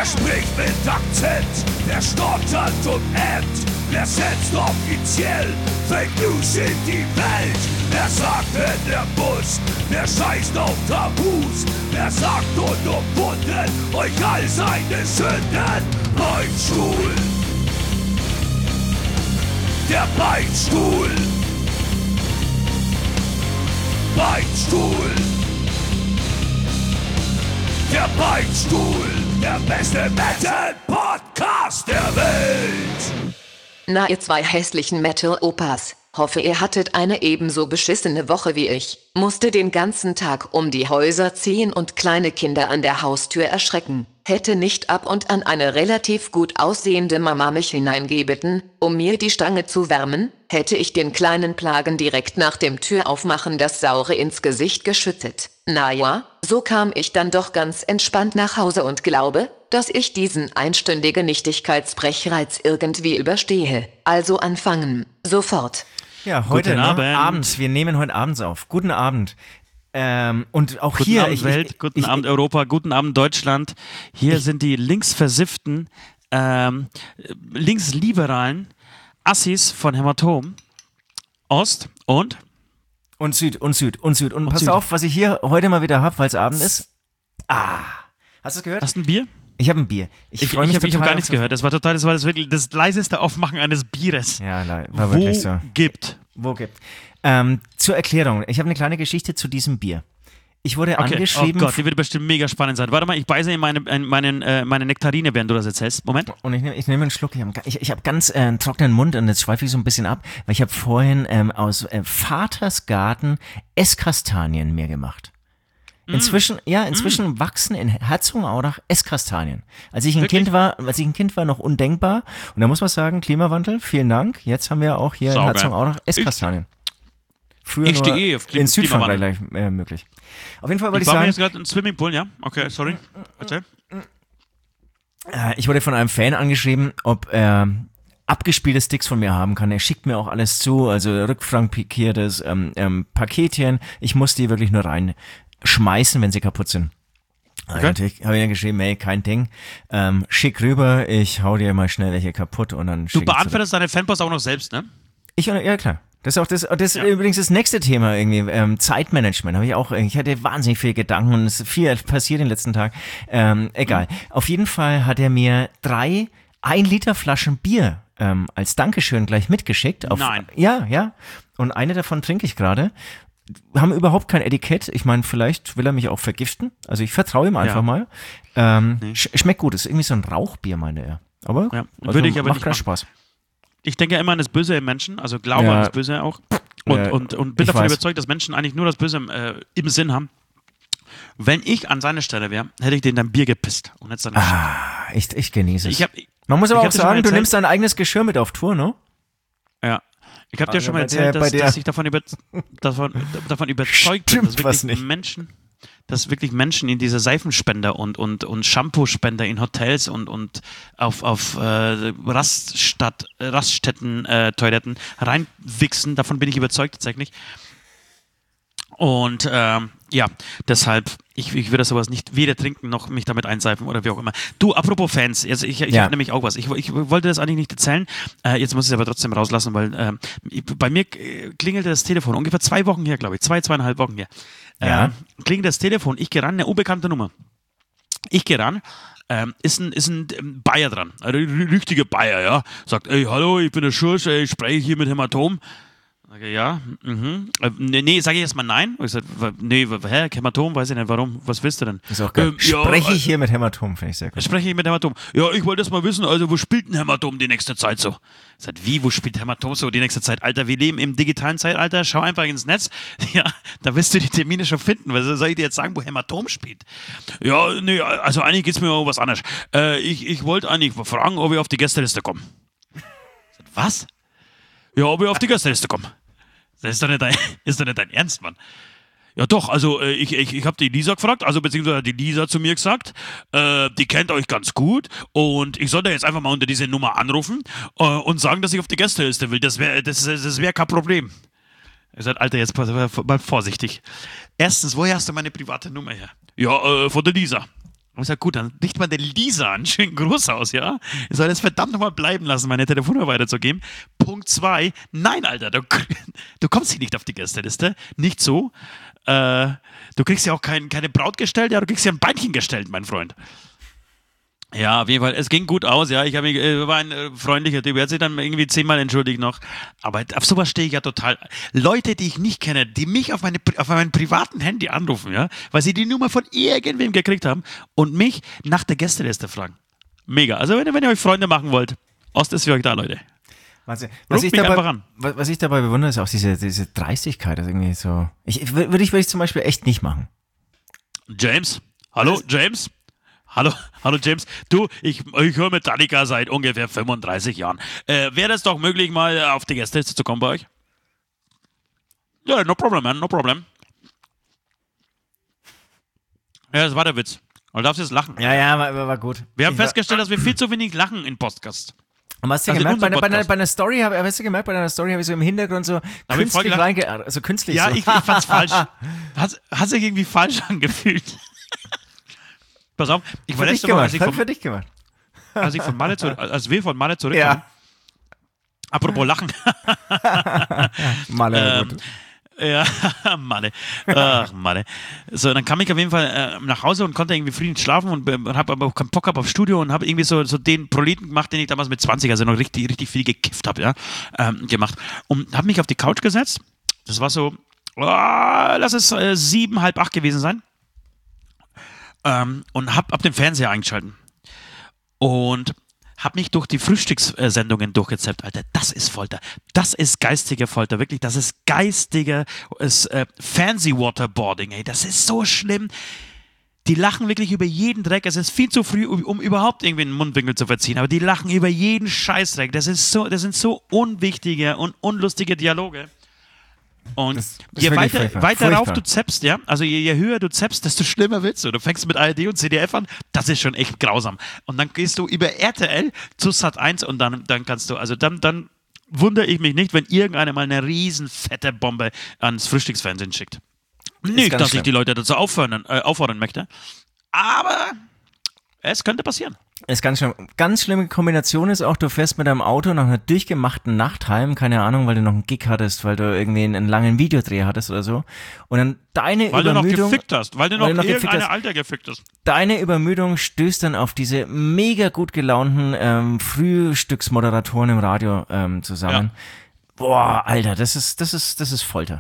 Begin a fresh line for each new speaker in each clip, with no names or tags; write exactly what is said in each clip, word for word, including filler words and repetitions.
spricht mit Akzent, wer stottert und ämmt, wer setzt offiziell Fake News in die Welt. Wer sagt, wenn er muss, wer scheißt auf Tabus, wer sagt unumwunden euch all seine Sünden. Beinstuhl, der Beinstuhl, Beinstuhl, der Beinstuhl, der beste Metal-Podcast der Welt.
Na, ihr zwei hässlichen Metal-Opas. Hoffe, ihr hattet eine ebenso beschissene Woche wie ich. Musste den ganzen Tag um die Häuser ziehen und kleine Kinder an der Haustür erschrecken. Hätte nicht ab und an eine relativ gut aussehende Mama mich hineingebeten, um mir die Stange zu wärmen, hätte ich den kleinen Plagen direkt nach dem Türaufmachen das Saure ins Gesicht geschüttet. Naja, so kam ich dann doch ganz entspannt nach Hause und glaube, dass ich diesen einstündigen Nichtigkeitsbrechreiz irgendwie überstehe. Also anfangen. Sofort.
Ja, heute
Guten
ne,
Abend.
abends. Wir nehmen heute abends auf. Guten Abend. Ähm, und auch
Guten
hier.
Abend
ich,
Welt,
ich,
guten
ich,
Abend Europa, guten Abend Deutschland. Hier
ich,
sind die linksversifften, ähm, linksliberalen Assis von Hämatom. Ost und?
Und Süd, und Süd, und Süd. Und,
Und
pass
Süd.
auf, was ich hier heute mal wieder habe, weil es Abend ist. Ah. Hast du es gehört?
Hast du ein Bier?
Ich habe ein Bier. Ich,
Ich,
freue
ich
mich
habe
total
hab gar
auf
nichts
das-
gehört. Das war total, das war das wirklich das leiseste Aufmachen eines Bieres.
Ja, le- war
Wo
wirklich so.
gibt.
Wo gibt? Ähm, zur Erklärung. Ich habe eine kleine Geschichte zu diesem Bier. Ich wurde
Okay.
angeschrieben.
Oh Gott, die wird bestimmt mega spannend sein. Warte mal, ich beiße in meine, in meinen, äh, meine Nektarine, während du das erzählst. Moment.
Und ich nehme ich nehm einen Schluck. Ich habe ich, ich hab ganz äh, einen trockenen Mund und jetzt schweife ich so ein bisschen ab, weil ich habe vorhin ähm, aus äh, Vaters Garten Esskastanien mir gemacht. Inzwischen, ja, inzwischen mm. wachsen in Herzogenaurach Esskastanien. Als ich ein
Wirklich?
Kind war, als ich ein Kind war, noch undenkbar. Und da muss man sagen, Klimawandel, vielen Dank. Jetzt haben wir auch hier
Saugeil.
in Herzogenaurach Esskastanien. Früher
Ich
nur
stehe eh auf Klim-
in Südfrankreich
Klimawandel.
gleich, äh, möglich. Auf jeden Fall wollte
Ich
ich,
war mir
sagen,
jetzt gerade im Swimmingpool, ja? Okay, sorry. Erzähl.
äh, ich wurde von einem Fan angeschrieben, ob er abgespielte Sticks von mir haben kann. Er schickt mir auch alles zu, also rückfrankiertes ähm, ähm, Paketchen. Ich muss die wirklich nur reinschmeißen, wenn sie kaputt sind. Okay.
Okay.
Natürlich habe ich dann geschrieben, ey, kein Ding, ähm, schick rüber, ich hau dir mal schnell welche kaputt und dann
Du
schick ich zurück.
beantwortest deine Fanpost auch noch selbst, ne?
Ich, ja klar. Das ist auch das, das
Ja.
ist übrigens das nächste Thema irgendwie, ähm, Zeitmanagement, habe ich auch, ich hatte wahnsinnig viele Gedanken und es ist viel passiert den letzten Tag, ähm, egal. Mhm. Auf jeden Fall hat er mir drei ein Liter Flaschen Bier ähm, als Dankeschön gleich mitgeschickt. Auf,
Nein.
Ja, ja. Und eine davon trinke ich gerade. Haben überhaupt kein Etikett. Ich meine, vielleicht will er mich auch vergiften. Also ich vertraue ihm einfach
Ja.
mal. Ähm,
Nee.
sch Schmeckt gut. Ist irgendwie so ein Rauchbier, meinte er. Aber,
Ja,
also
würde ich aber
macht
nicht
keinen
machen.
Spaß.
Ich denke ja immer an das Böse im Menschen, also glaube
Ja.
an das Böse auch. Und,
Ja,
und, und bin
ich
davon
weiß.
überzeugt, dass Menschen eigentlich nur das Böse im, äh, im Sinn haben. Wenn ich an seiner Stelle wäre, hätte ich denen dann Bier gepisst und jetzt dann
Ah, ich, ich genieße es.
Ich hab,
Man muss
ich
aber
hab
auch
dir schon mal
sagen, du
erzählt-
nimmst dein eigenes Geschirr mit auf Tour, ne?
ja. Ich habe dir
Also
schon mal
bei der-
erzählt,
bei
dass,
der-
dass ich davon, über, davon, davon überzeugt bin,
Stimmt
dass
was
wirklich
nicht.
Menschen, dass wirklich Menschen in diese Seifenspender und, und, und Shampoo-Spender in Hotels und, und auf, auf äh, Raststadt, Raststätten, äh, Toiletten reinwichsen. Davon bin ich überzeugt tatsächlich. Und ähm, ja, deshalb, ich, ich würde sowas nicht weder trinken noch mich damit einseifen oder wie auch immer. Du, apropos Fans, also ich, ich
Ja.
habe nämlich auch was. Ich, ich wollte das eigentlich nicht erzählen, äh, jetzt muss ich es aber trotzdem rauslassen, weil äh, bei mir äh, klingelte das Telefon, ungefähr zwei Wochen her, glaube ich, zwei, zweieinhalb Wochen her. Äh,
Ja.
klingelt das Telefon, ich gehe ran, eine unbekannte Nummer. Ich gehe ran, ähm, ist ein, ist ein ähm, Bayer dran, ein r- richtiger Bayer, ja. Sagt, ey, hallo, ich bin der Schursch, ey, ich spreche hier mit Hämatom. Sage, ja, mhm. Äh, nee, nee sage ich erstmal nein. Ich sage, nee, hä, Hämatom, weiß ich nicht, warum, was willst du denn?
Ist auch geil.
Ähm, ja,
Spreche
äh,
ich hier mit Hämatom, finde ich sehr gut.
Spreche ich mit Hämatom. Ja, ich wollte erst mal wissen, also wo spielt ein Hämatom die nächste Zeit so? Ich sag, wie, wo spielt Hämatom so die nächste Zeit? Alter, wir leben im digitalen Zeitalter, schau einfach ins Netz. Ja, da wirst du die Termine schon finden. Was soll ich dir jetzt sagen, wo Hämatom spielt? Ja, nee, also eigentlich geht's mir um was anderes. Äh, ich ich wollte eigentlich fragen, ob ich auf die Gästeliste komme. Ich sag, was? Ja, ob ich auf die Gästeliste komme. Das ist doch nicht dein, ist doch nicht dein Ernst, Mann. Ja doch, also äh, ich, ich, ich habe die Lisa gefragt, also beziehungsweise hat die Lisa zu mir gesagt, äh, die kennt euch ganz gut und ich soll da jetzt einfach mal unter diese Nummer anrufen äh, und sagen, dass ich auf die Gästeliste will. Das wäre das, das wär kein Problem. Ich sag, Alter, jetzt pass mal vorsichtig. Erstens, woher hast du meine private Nummer her? Ja, äh, von der Lisa. Und ich sage, gut, dann richt man den Lisa einen schönen Gruß aus, ja? Ich soll das verdammt nochmal bleiben lassen, meine Telefonnummer weiterzugeben. Punkt zwei, nein, Alter, du, du kommst hier nicht auf die Gästeliste. Nicht so. Äh, du kriegst ja auch kein, keine Braut gestellt, ja, du kriegst ja ein Beinchen gestellt, mein Freund. Ja, auf jeden Fall, es ging gut aus, ja, ich hab mich, äh, war ein äh, freundlicher Typ, er hat sich dann irgendwie zehnmal entschuldigt noch, aber auf sowas stehe ich ja total. Leute, die ich nicht kenne, die mich auf, meine, auf meinem privaten Handy anrufen, ja, weil sie die Nummer von irgendwem gekriegt haben und mich nach der Gästeliste fragen. Mega, also wenn, wenn ihr euch Freunde machen wollt, Ost ist für euch da, Leute.
Was, was, ich dabei, was, was ich dabei bewundere, ist auch diese, diese Dreistigkeit, das irgendwie so, ich, würde ich, würde ich zum Beispiel echt nicht machen.
James, hallo, James? Hallo, hallo James. Du, ich, ich höre Metallica seit ungefähr fünfunddreißig Jahren. Äh, Wäre es doch möglich, mal auf die Gästeliste zu kommen bei euch? Ja, no problem, man, no problem. Ja, das war der Witz. Du darfst jetzt lachen.
Ja, ja, war, war gut.
Wir haben
ich
festgestellt, dass wir viel zu wenig lachen in Podcast.
Und hast du also gemerkt, bei, bei, einer, bei einer Story, hab, hast du gemerkt, bei einer Story habe ich so im Hintergrund so
hab
künstlich reinge... Also künstlich
ja,
so.
ich, ich fand's falsch. Hast, hast du irgendwie falsch angefühlt? Pass auf, ich war letzte Woche, als ich von,
für dich gemacht.
Als ich von Malle zurück, als wir von Malle zurückkamen, ja. Apropos Lachen.
Malle,
ähm, ja, Malle. Ach, Malle. So, dann kam ich auf jeden Fall äh, nach Hause und konnte irgendwie friedlich schlafen und, und habe aber auch keinen Bock gehabt auf Studio und habe irgendwie so, so den Proleten gemacht, den ich damals mit zwanzig, also noch richtig, richtig viel gekifft habe, ja, ähm, gemacht. Und habe mich auf die Couch gesetzt. Das war so, oh, lass es äh, sieben, halb acht gewesen sein. Ähm, und hab, hab den Fernseher eingeschalten. Und hab mich durch die Frühstückssendungen durchgezappt, Alter. Das ist Folter. Das ist geistige Folter. Wirklich, das ist geistige ist, äh, Fernseh-Waterboarding, ey. Das ist so schlimm. Die lachen wirklich über jeden Dreck. Es ist viel zu früh, um, um überhaupt irgendwie einen Mundwinkel zu verziehen. Aber die lachen über jeden Scheißdreck. Das ist so, das sind so unwichtige und unlustige Dialoge. Und das, das je weiter, weiter rauf du zappst, ja, also je, je höher du zappst, desto schlimmer wird's. Du fängst mit A R D und C D F an, das ist schon echt grausam. Und dann gehst du über R T L zu Sat eins und dann, dann kannst du, also dann, dann wundere ich mich nicht, wenn irgendeiner mal eine riesen fette Bombe ans Frühstücksfernsehen schickt. Nicht, dass schlimm. Ich die Leute dazu auffordern, äh, auffordern möchte, aber es könnte passieren.
Das ist ganz schlimm. Ganz schlimme Kombination ist auch, du fährst mit deinem Auto nach einer durchgemachten Nacht heim, keine Ahnung, weil du noch einen Gig hattest, weil du irgendwie einen langen Videodreh hattest oder so. Und dann deine
weil
Übermüdung...
Weil du noch gefickt hast, weil du noch, weil du noch irgendeine Alter gefickt hast.
Deine Übermüdung stößt dann auf diese mega gut gelaunten ähm, Frühstücksmoderatoren im Radio ähm, zusammen. Ja. Boah, Alter, das ist, das ist, das ist Folter.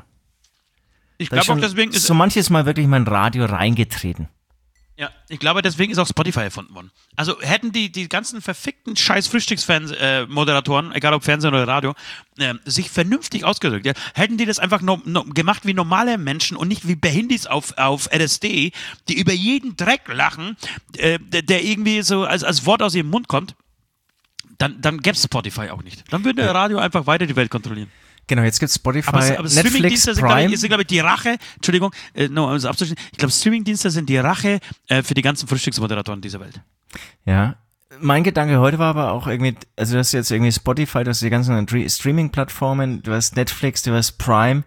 Ich glaube auch deswegen...
ist so manches Mal wirklich mein Radio reingetreten.
Ja, ich glaube, deswegen ist auch Spotify erfunden worden. Also hätten die, die ganzen verfickten scheiß Frühstücksmoderatoren, äh, egal ob Fernsehen oder Radio, äh, sich vernünftig ausgedrückt, ja, hätten die das einfach no, no, gemacht wie normale Menschen und nicht wie Behindis auf, auf L S D, die über jeden Dreck lachen, äh, der, der irgendwie so als, als Wort aus ihrem Mund kommt, dann, dann gäbe es Spotify auch nicht. Dann würde Radio einfach weiter die Welt kontrollieren.
Genau, jetzt gibt's Spotify,
aber, aber
Netflix,
sind,
Prime.
Glaube ich, sind, glaube ich, die Rache, Entschuldigung, äh, no, also abzuschließen, ich glaube, Streamingdienste sind die Rache äh, für die ganzen Frühstücksmoderatoren dieser Welt.
Ja, mein Gedanke heute war aber auch irgendwie, also du hast jetzt irgendwie Spotify, du hast die ganzen Streaming-Plattformen, du hast Netflix, du hast Prime.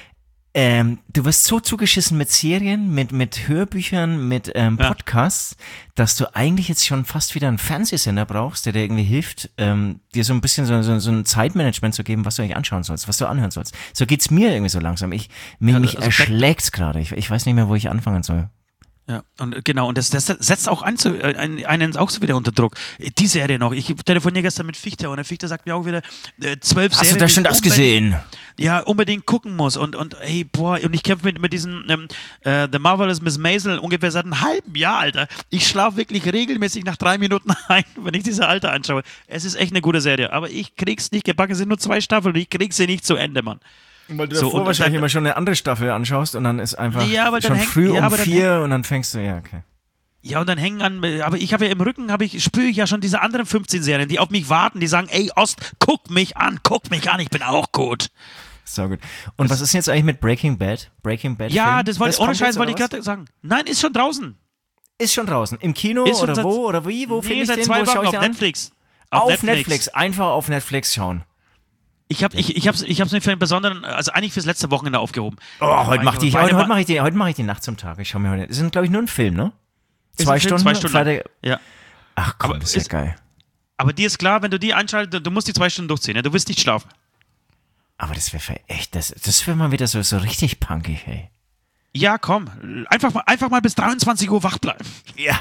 Ähm, du wirst so zugeschissen mit Serien, mit, mit Hörbüchern, mit ähm, Podcasts, ja. dass du eigentlich jetzt schon fast wieder einen Fernsehsender brauchst, der dir irgendwie hilft, ähm, dir so ein bisschen so, so, so ein Zeitmanagement zu geben, was du eigentlich anschauen sollst, was du anhören sollst. So geht's mir irgendwie so langsam. Ich, mich, ja, mich also erschlägt's gerade. Ich, ich weiß nicht mehr, wo ich anfangen soll.
Ja, und genau, und das, das setzt auch an zu, einen, einen auch so wieder unter Druck. Die Serie noch, ich telefoniere gestern mit Fichter und der Fichter sagt mir auch wieder, äh, zwölf
Hast
Serien.
Hast du da schon das gesehen?
Ja, unbedingt gucken muss und, und hey, boah, und ich kämpfe mit, mit diesem ähm, äh, The Marvelous Miss Maisel ungefähr seit einem halben Jahr, Alter. Ich schlafe wirklich regelmäßig nach drei Minuten ein, wenn ich diese Alter anschaue. Es ist echt eine gute Serie, aber ich krieg's nicht gebacken, es sind nur zwei Staffeln und ich krieg sie nicht zu Ende, Mann.
Weil du so, davor wahrscheinlich dann, immer schon eine andere Staffel anschaust und dann ist einfach
ja,
schon
häng,
früh
ja,
um vier und dann fängst du, ja, okay.
Ja, und dann hängen an, aber ich habe ja im Rücken, habe ich, spüre ich ja schon diese anderen fünfzehn Serien, die auf mich warten, die sagen, ey Ost, guck mich an, guck mich an, ich bin auch gut.
So gut. Und das was ist denn jetzt eigentlich mit Breaking Bad? Breaking Bad
Ja,
Film?
das wollte, ohne Scheiß wollte ich gerade sagen. Nein, ist schon draußen.
Ist schon draußen. Im Kino
ist
oder
seit,
wo? Oder wie? Wo
nee,
finde ich
seit
den?
zwei
Wo
Wochen
ich
auf
an?
Netflix.
Auf, auf
Netflix.
Netflix. Einfach auf Netflix schauen.
Ich habe ich, ich hab's, ich hab's mir für einen besonderen, also eigentlich fürs letzte Wochenende aufgehoben.
Oh, heute mache ich, heute, heute mach ich, die, heute mach ich die Nacht zum Tag. Ich schau mir heute. Das ist, glaube ich, nur ein Film, ne? Zwei
ein Film,
Stunden?
Zwei Stunden.
Freitag-
Ja.
Ach komm,
Aber
das ist ja
ist-
geil.
Aber dir ist klar, wenn du die einschaltest, du musst die zwei Stunden durchziehen, ne? Du wirst nicht schlafen.
Aber das wäre echt, das, das wäre mal wieder so, so richtig punkig, hey.
Ja, komm. Einfach mal, einfach mal bis dreiundzwanzig Uhr wach bleiben.
Ja.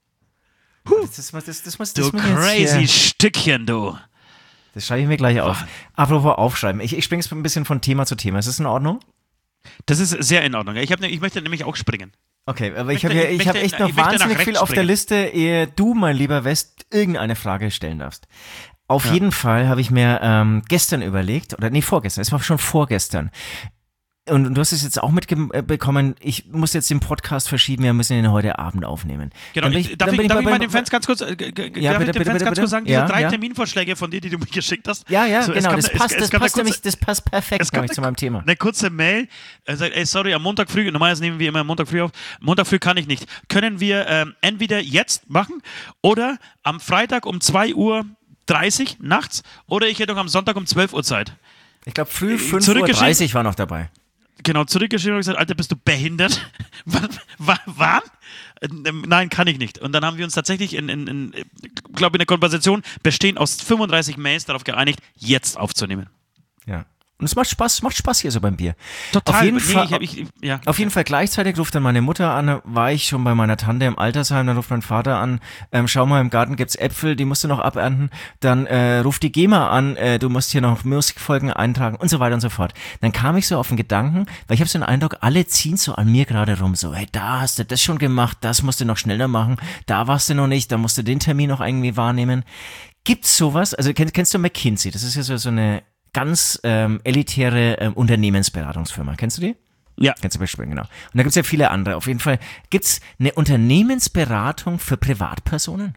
Das, ist, das, das, das, das,
Du
muss man jetzt
crazy
hier-
Stückchen, du.
Das schreibe ich mir gleich auf. Apropos aufschreiben. Ich, ich springe jetzt ein bisschen von Thema zu Thema. Ist das in Ordnung?
Das ist sehr in Ordnung. Ich, hab, ne- ich möchte nämlich auch springen.
Okay, aber ich
möchte-
habe ja,
ich
ich hab
möchte-
echt noch
ich möchte nach
wahnsinnig
rechts
viel auf der
springen.
Liste, ehe du, mein lieber West, irgendeine Frage stellen darfst. Auf jeden Fall habe ich mir ähm, gestern überlegt, oder nee, vorgestern, es war schon vorgestern. Und, und du hast es jetzt auch mitbekommen, ich muss jetzt den Podcast verschieben, wir müssen ihn heute Abend aufnehmen.
Genau,
Dann bin
ich,
ich-
darf
dann
ich,
bin
darf
bei-
ich mal
bei-
den Fans ganz kurz, äh, g- g-
Ja,
darf
bitte,
ich den
bitte,
Fans
bitte,
ganz
bitte.
kurz sagen, diese
Ja,
drei
ja.
Terminvorschläge von dir, die du mir geschickt hast.
Ja, ja,
So, es
genau,
kam-
das
es-
passt,
es
das
kam eine
passt
kurze-
nämlich, das passt perfekt
Es kommt
nämlich zu meinem Thema.
Eine kurze Mail, er sagt, ey, sorry, am Montag früh, normalerweise nehmen wir immer am Montag früh auf, Montag früh kann ich nicht. Können wir ähm, entweder jetzt machen oder am Freitag um zwei Uhr dreißig nachts oder ich hätte noch am Sonntag um zwölf Uhr Zeit.
Ich glaube, früh fünf Uhr
zurückgeschickt-
dreißig war noch dabei.
Genau, zurückgeschrieben und gesagt, Alter, bist du behindert? Wann? Wann? Ähm, Nein, kann ich nicht. Und dann haben wir uns tatsächlich in, in, in glaube in der Konversation bestehend aus fünfunddreißig Mails darauf geeinigt, jetzt aufzunehmen.
Ja. Und es macht Spaß, macht Spaß hier so beim Bier.
Total.
Auf jeden
Nee,
Fall,
ich hab- ich- ja.
auf jeden Fall gleichzeitig ruft dann meine Mutter an, war ich schon bei meiner Tante im Altersheim, dann ruft mein Vater an, ähm, schau mal, im Garten gibt's Äpfel, die musst du noch abernten, dann äh, ruft die GEMA an, äh, du musst hier noch Musikfolgen eintragen und so weiter und so fort. Dann kam ich so auf den Gedanken, weil ich habe so den Eindruck, alle ziehen so an mir gerade rum, so, hey, da hast du das schon gemacht, das musst du noch schneller machen, da warst du noch nicht, da musst du den Termin noch irgendwie wahrnehmen. Gibt's sowas? Also kennst, kennst du McKinsey? Das ist ja so, so eine ganz ähm, elitäre ähm, Unternehmensberatungsfirma. Kennst du die?
Ja.
Kennst du bestimmt, genau. Und da gibt's ja viele andere. Auf jeden Fall gibt's eine Unternehmensberatung für Privatpersonen.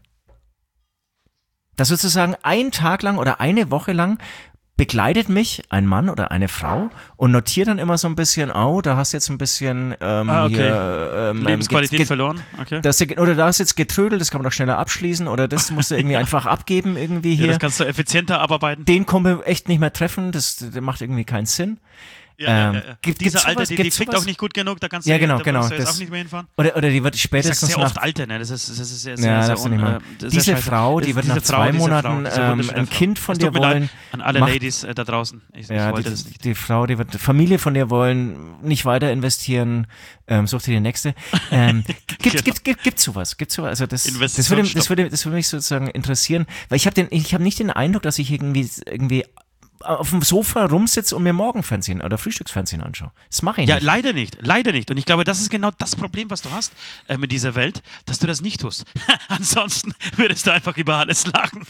Das sozusagen einen Tag lang oder eine Woche lang begleitet mich ein Mann oder eine Frau und notiert dann immer so ein bisschen, oh, da hast du jetzt ein bisschen ähm,
Ah, okay.
hier, ähm,
Lebensqualität
ge- ge-
verloren. Okay.
das, oder da ist jetzt getrödelt, das kann man doch schneller abschließen oder das musst du irgendwie einfach abgeben irgendwie
Ja,
hier.
das kannst du effizienter abarbeiten.
Den können wir echt nicht mehr treffen, das, das macht irgendwie keinen Sinn.
Ja, ja,
ähm,
ja, ja.
gibt-
Dieser
gibt's
Alter,
sowas?
die, die
Gibt's
fickt
sowas?
auch nicht gut genug, da kannst
Ja,
du,
genau,
da
genau,
kannst du jetzt
das-
auch nicht mehr hinfahren.
Oder, oder die wird
Ich sag
spätestens
sehr
nach
oft Alter, ne? Das ist, das ist sehr, sehr,
Ja,
sehr
darfst du nicht
un-
mal.
äh, sehr
Diese
scheiße.
Frau, die wird
Diese
nach
Frau,
zwei
diese
Monaten,
Frau, diese
ähm,
wunderschöne
ein
Frau.
Kind von
Es
dir
tut mir leid
wollen,
an alle
macht-
Ladies äh, da draußen. Ich,
Ja,
ich wollte
die,
das nicht.
die Frau, die wird Familie von dir wollen, nicht weiter investieren, ähm, such dir die nächste. Ähm, gibt,
Genau.
gibt, gibt, gibt's sowas? Gibt's sowas? Also das, das würde,
Investitionsstopp.
das würde, das würde mich sozusagen interessieren, weil ich habe den, ich habe nicht den Eindruck, dass ich irgendwie, irgendwie auf dem Sofa rumsitze und mir Morgenfernsehen oder Frühstücksfernsehen anschaue. Das mache ich
Ja,
nicht.
leider nicht. Leider nicht. Und ich glaube, das ist genau das Problem, was du hast äh, mit dieser Welt, dass du das nicht tust. Ansonsten würdest du einfach über alles lachen.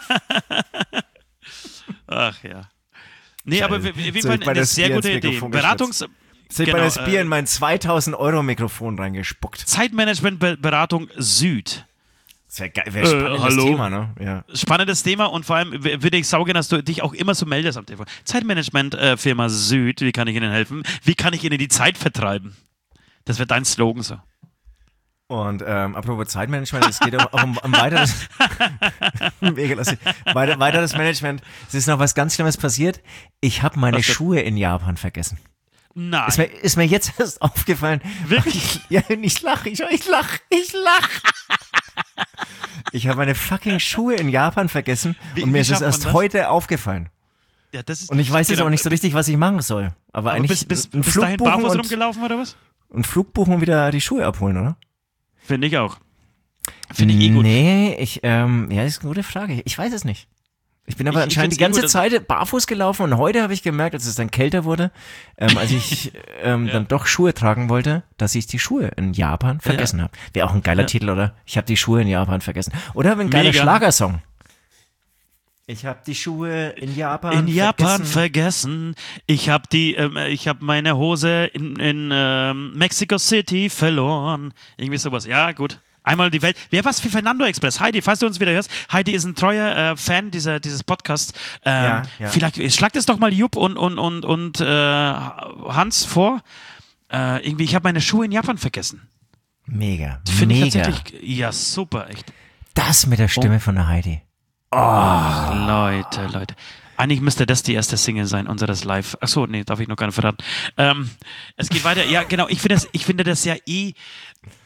Ach ja. Nee, aber auf jeden
Soll
Fall
ich mal
eine
das
sehr
Bier
gute
ins
Idee.
Mikrofon
Beratungs...
Jetzt habe ich
genau,
bei das Bier
äh,
in mein zweitausend Euro Mikrofon reingespuckt.
Zeitmanagement-Beratung Süd.
Das wäre geil, wäre
Äh,
spannendes
hallo?
Thema, ne? Ja.
Spannendes Thema und vor allem w- würde ich saugen, dass du dich auch immer so meldest am Telefon. Zeitmanagement-Firma Süd, wie kann ich Ihnen helfen? Wie kann ich Ihnen die Zeit vertreiben? Das wird dein Slogan so.
Und ähm, apropos Zeitmanagement, es geht auch um, um weiteres, Mega lustig. Weiter, weiteres Management. Es ist noch was ganz Schlimmes passiert. Ich habe meine
Was denn?
Schuhe in Japan vergessen.
Nein.
Ist mir, ist mir jetzt erst aufgefallen.
Wirklich?
Ja, ich lache, ich, ich lache, ich lache. Ich habe meine fucking Schuhe in Japan vergessen
Wie-
und mir
wie
ist es
schafft man
erst
das?
heute aufgefallen.
Ja, das ist,
Und ich weiß jetzt
genau.
auch nicht so richtig, was ich machen soll. Aber,
Aber
eigentlich
bis, bis,
ein
bis
Flug
dahin
buchen
barfuß
und,
rumgelaufen oder was?
ein Flug buchen und wieder die Schuhe abholen, oder?
Finde ich auch. Finde ich eh gut.
Nee, ich, ähm, ja, das ist eine gute Frage. Ich weiß es nicht. Ich bin aber
Ich- ich
anscheinend die
find's eh
ganze
gut, dass-
Zeit barfuß gelaufen und heute habe ich gemerkt, als es dann kälter wurde, ähm, als ich ähm,
Ja.
dann doch Schuhe tragen wollte, dass ich die Schuhe in Japan vergessen habe. Wäre auch ein geiler
Ja.
Titel, oder? Ich habe die Schuhe in Japan vergessen. Oder ein geiler
Mega.
Schlagersong. Ich habe die Schuhe in Japan
In Japan
vergessen.
vergessen. Ich habe die, ähm, ich habe meine Hose in, in ähm, Mexico City verloren. Irgendwie sowas. Ja, gut. Einmal die Welt. Wer was für Fernando Express? Heidi, falls du uns wieder hörst. Heidi ist ein treuer äh, Fan dieser, dieses Podcasts. Ähm,
Ja, ja.
Vielleicht schlagt es doch mal Jupp und, und, und, und äh, Hans vor. Äh, irgendwie, ich habe meine Schuhe in Japan vergessen.
Mega,
Finde ich
mega.
tatsächlich. Ja, super, echt.
Das mit der Stimme von der Heidi.
Ach, Leute, Leute. Eigentlich müsste das die erste Single sein, unseres Live. Achso, nee, darf ich noch gar nicht verraten. Ähm, es geht weiter. Ja, genau. Ich finde das, ich finde das ja eh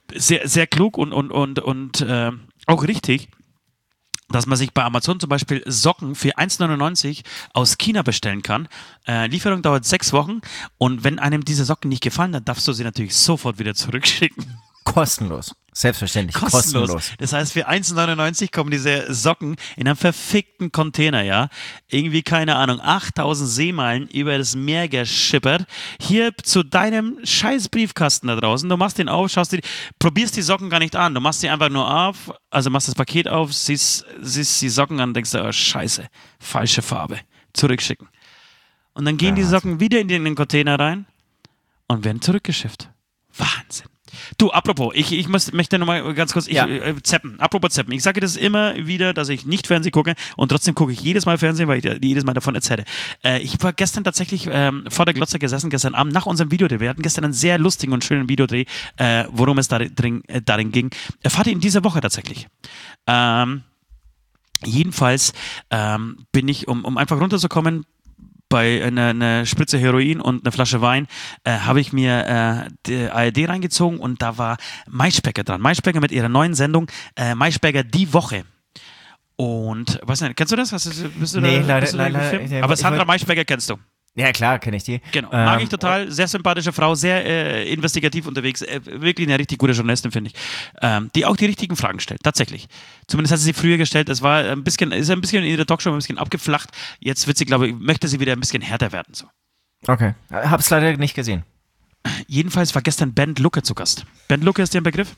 sehr, sehr klug und, und, und, und äh, auch richtig, dass man sich bei Amazon zum Beispiel Socken für eins neunundneunzig aus China bestellen kann. Äh, Lieferung dauert sechs Wochen und wenn einem diese Socken nicht gefallen, dann darfst du sie natürlich sofort wieder zurückschicken.
Kostenlos. Selbstverständlich.
Kostenlos.
Kostenlos.
Das heißt, für eins neunundneunzig kommen diese Socken in einem verfickten Container, ja. Irgendwie, keine Ahnung, achttausend Seemeilen über das Meer geschippert. Hier zu deinem scheiß Briefkasten da draußen. Du machst den auf, schaust dir, probierst die Socken gar nicht an. Du machst sie einfach nur auf, also machst das Paket auf, siehst, siehst die Socken an und denkst, oh, scheiße, falsche Farbe. Zurückschicken. Und dann gehen
Ja,
die Socken wieder in den, in den Container rein und werden zurückgeschifft. Wahnsinn. Du, apropos, ich, ich muss, möchte nochmal ganz kurz, ich,
Ja.
äh, Zeppen, apropos Zeppen. Ich sage das immer wieder, dass ich nicht Fernsehen gucke und trotzdem gucke ich jedes Mal Fernsehen, weil ich da jedes Mal davon erzähle. Äh, ich war gestern tatsächlich ähm, vor der Glotze gesessen, gestern Abend, nach unserem Videodreh. Wir hatten gestern einen sehr lustigen und schönen Videodreh, äh, worum es darin, äh, darin ging. Erfahrt ihr in dieser Woche tatsächlich. Ähm, jedenfalls ähm, bin ich, um, um einfach runterzukommen, bei einer eine Spritze Heroin und einer Flasche Wein äh, habe ich mir äh, die A R D reingezogen und da war Maischberger dran. Maischberger mit ihrer neuen Sendung äh, Maischberger die Woche. Und, weiß nicht, kennst du das? Hast du, bist du
Nee,
da,
leider-
bist du da
leider-
gefilmt?
leider-
Aber
ich
Sandra
wollt-
Maischberger kennst du.
Ja, klar, kenne ich die.
Genau, mag
Ähm,
ich total. Sehr sympathische Frau, sehr äh, investigativ unterwegs. Äh, wirklich eine richtig gute Journalistin, finde ich. Ähm, die auch die richtigen Fragen stellt, tatsächlich. Zumindest hat sie sie früher gestellt. Das war ein bisschen, ist ein bisschen in ihrer Talkshow ein bisschen abgeflacht. Jetzt wird sie, glaube ich, möchte sie wieder ein bisschen härter werden. So.
Okay. Hab's leider nicht gesehen.
Jedenfalls war gestern Bernd Lucke zu Gast. Bernd Lucke ist dir ein Begriff?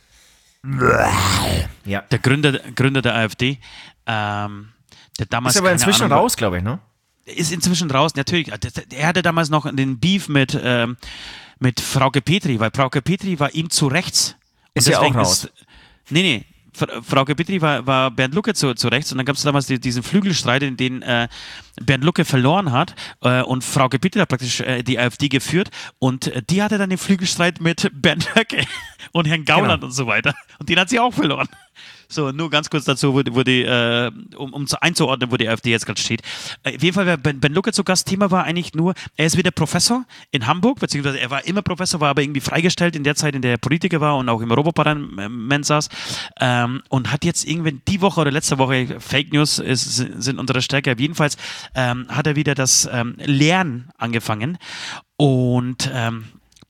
Ja.
Der Gründer, Gründer der AfD. Ähm, der damals,
Ist aber
keine
inzwischen
Ahnung,
raus, glaube ich, ne?
Ist inzwischen raus, natürlich. Er hatte damals noch den Beef mit, ähm, mit Frauke Petri, weil Frauke Petri war ihm zu rechts. Und
Ist ja auch
deswegen
raus.
Ist, nee, nee. Fra- Frauke Petri war, war Bernd Lucke zu, zu rechts und dann gab es damals die, diesen Flügelstreit, in den äh, Bernd Lucke verloren hat äh, und Frauke Petri hat praktisch äh, die AfD geführt und äh, die hatte dann den Flügelstreit mit Bernd Höcke und Herrn Gauland
Genau.
und so weiter und den hat sie auch verloren. So, nur ganz kurz dazu, wo, wo die, äh, um, um zu einzuordnen, wo die AfD jetzt gerade steht. Äh, auf jeden Fall war Ben, Ben Lucke zu Gast. Thema war eigentlich nur, er ist wieder Professor in Hamburg, beziehungsweise er war immer Professor, war aber irgendwie freigestellt in der Zeit, in der er Politiker war und auch im Europaparlament saß. Ähm, und hat jetzt irgendwann die Woche oder letzte Woche, Fake News ist, sind unsere Stärke, jedenfalls ähm, hat er wieder das ähm, Lernen angefangen. Und ähm,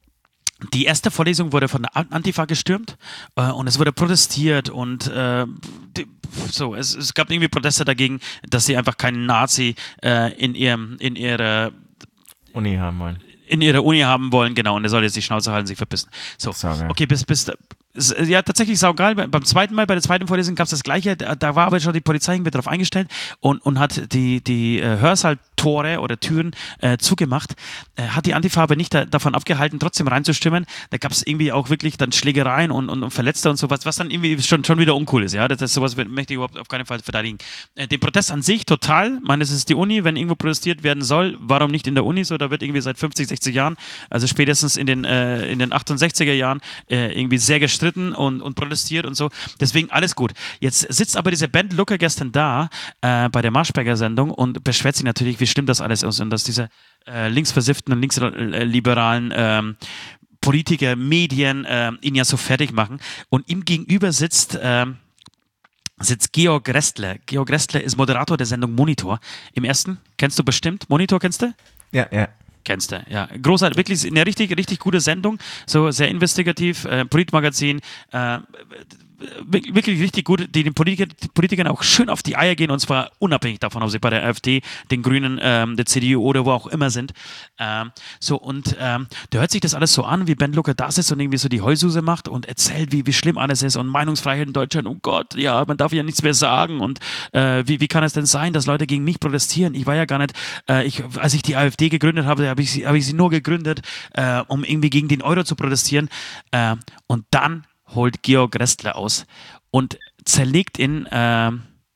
die erste Vorlesung wurde von der Antifa gestürmt äh, und es wurde protestiert und äh, die, so, es, es gab irgendwie Proteste dagegen, dass sie einfach keinen Nazi äh, in ihrem, in ihrer
Uni haben wollen.
in ihrer Uni haben wollen, genau, und er soll jetzt die Schnauze halten, sich verpissen. So,
Saugeil.
okay, bis, bis, ist, ja, tatsächlich saugeil. Be- Beim zweiten Mal, bei der zweiten Vorlesung gab es das Gleiche. Da, da war aber schon die Polizei irgendwie drauf eingestellt und, und hat die, die äh, Hörsaaltore oder Türen äh, zugemacht. Äh, hat die Antifa aber nicht da, davon abgehalten, trotzdem reinzustimmen. Da gab es irgendwie auch wirklich dann Schlägereien und, und, und Verletzte und sowas, was dann irgendwie schon, schon wieder uncool ist. Ja, das ist sowas, möchte ich überhaupt auf keinen Fall verteidigen. Äh, den Protest an sich total. Ich meine, es ist die Uni, wenn irgendwo protestiert werden soll, warum nicht in der Uni so? Da wird irgendwie seit fünfzig, sechzig Jahren, also spätestens in den, äh, in den achtundsechziger Jahren, äh, irgendwie sehr gestritten und, und protestiert und so. Deswegen alles gut. Jetzt sitzt aber dieser Bernd Lucke gestern da äh, bei der Marschberger-Sendung und beschwert sich natürlich, wie schlimm das alles ist und dass diese äh, linksversifften und linksliberalen ähm, Politiker, Medien äh, ihn ja so fertig machen. Und ihm gegenüber sitzt ähm, sitzt Georg Restler. Georg Restler ist Moderator der Sendung Monitor. Im ersten, kennst du bestimmt? Monitor kennst du?
Ja, ja.
Kennst du, ja. Großartig, wirklich eine richtig, richtig gute Sendung. So sehr investigativ, äh, Politmagazin, äh, wirklich richtig gut, die den Politiker, die Politikern auch schön auf die Eier gehen und zwar unabhängig davon, ob sie bei der AfD, den Grünen, ähm, der C D U oder wo auch immer sind. Ähm, so und ähm, da hört sich das alles so an, wie Ben Lucke da sitzt und irgendwie so die Heulsuse macht und erzählt, wie, wie schlimm alles ist und Meinungsfreiheit in Deutschland, oh Gott, ja, man darf ja nichts mehr sagen und äh, wie, wie kann es denn sein, dass Leute gegen mich protestieren? Ich war ja gar nicht, äh, ich, als ich die AfD gegründet habe, habe ich, sie- habe ich sie nur gegründet, äh, um irgendwie gegen den Euro zu protestieren. Äh, und dann holt Georg Restler aus und zerlegt ihn äh,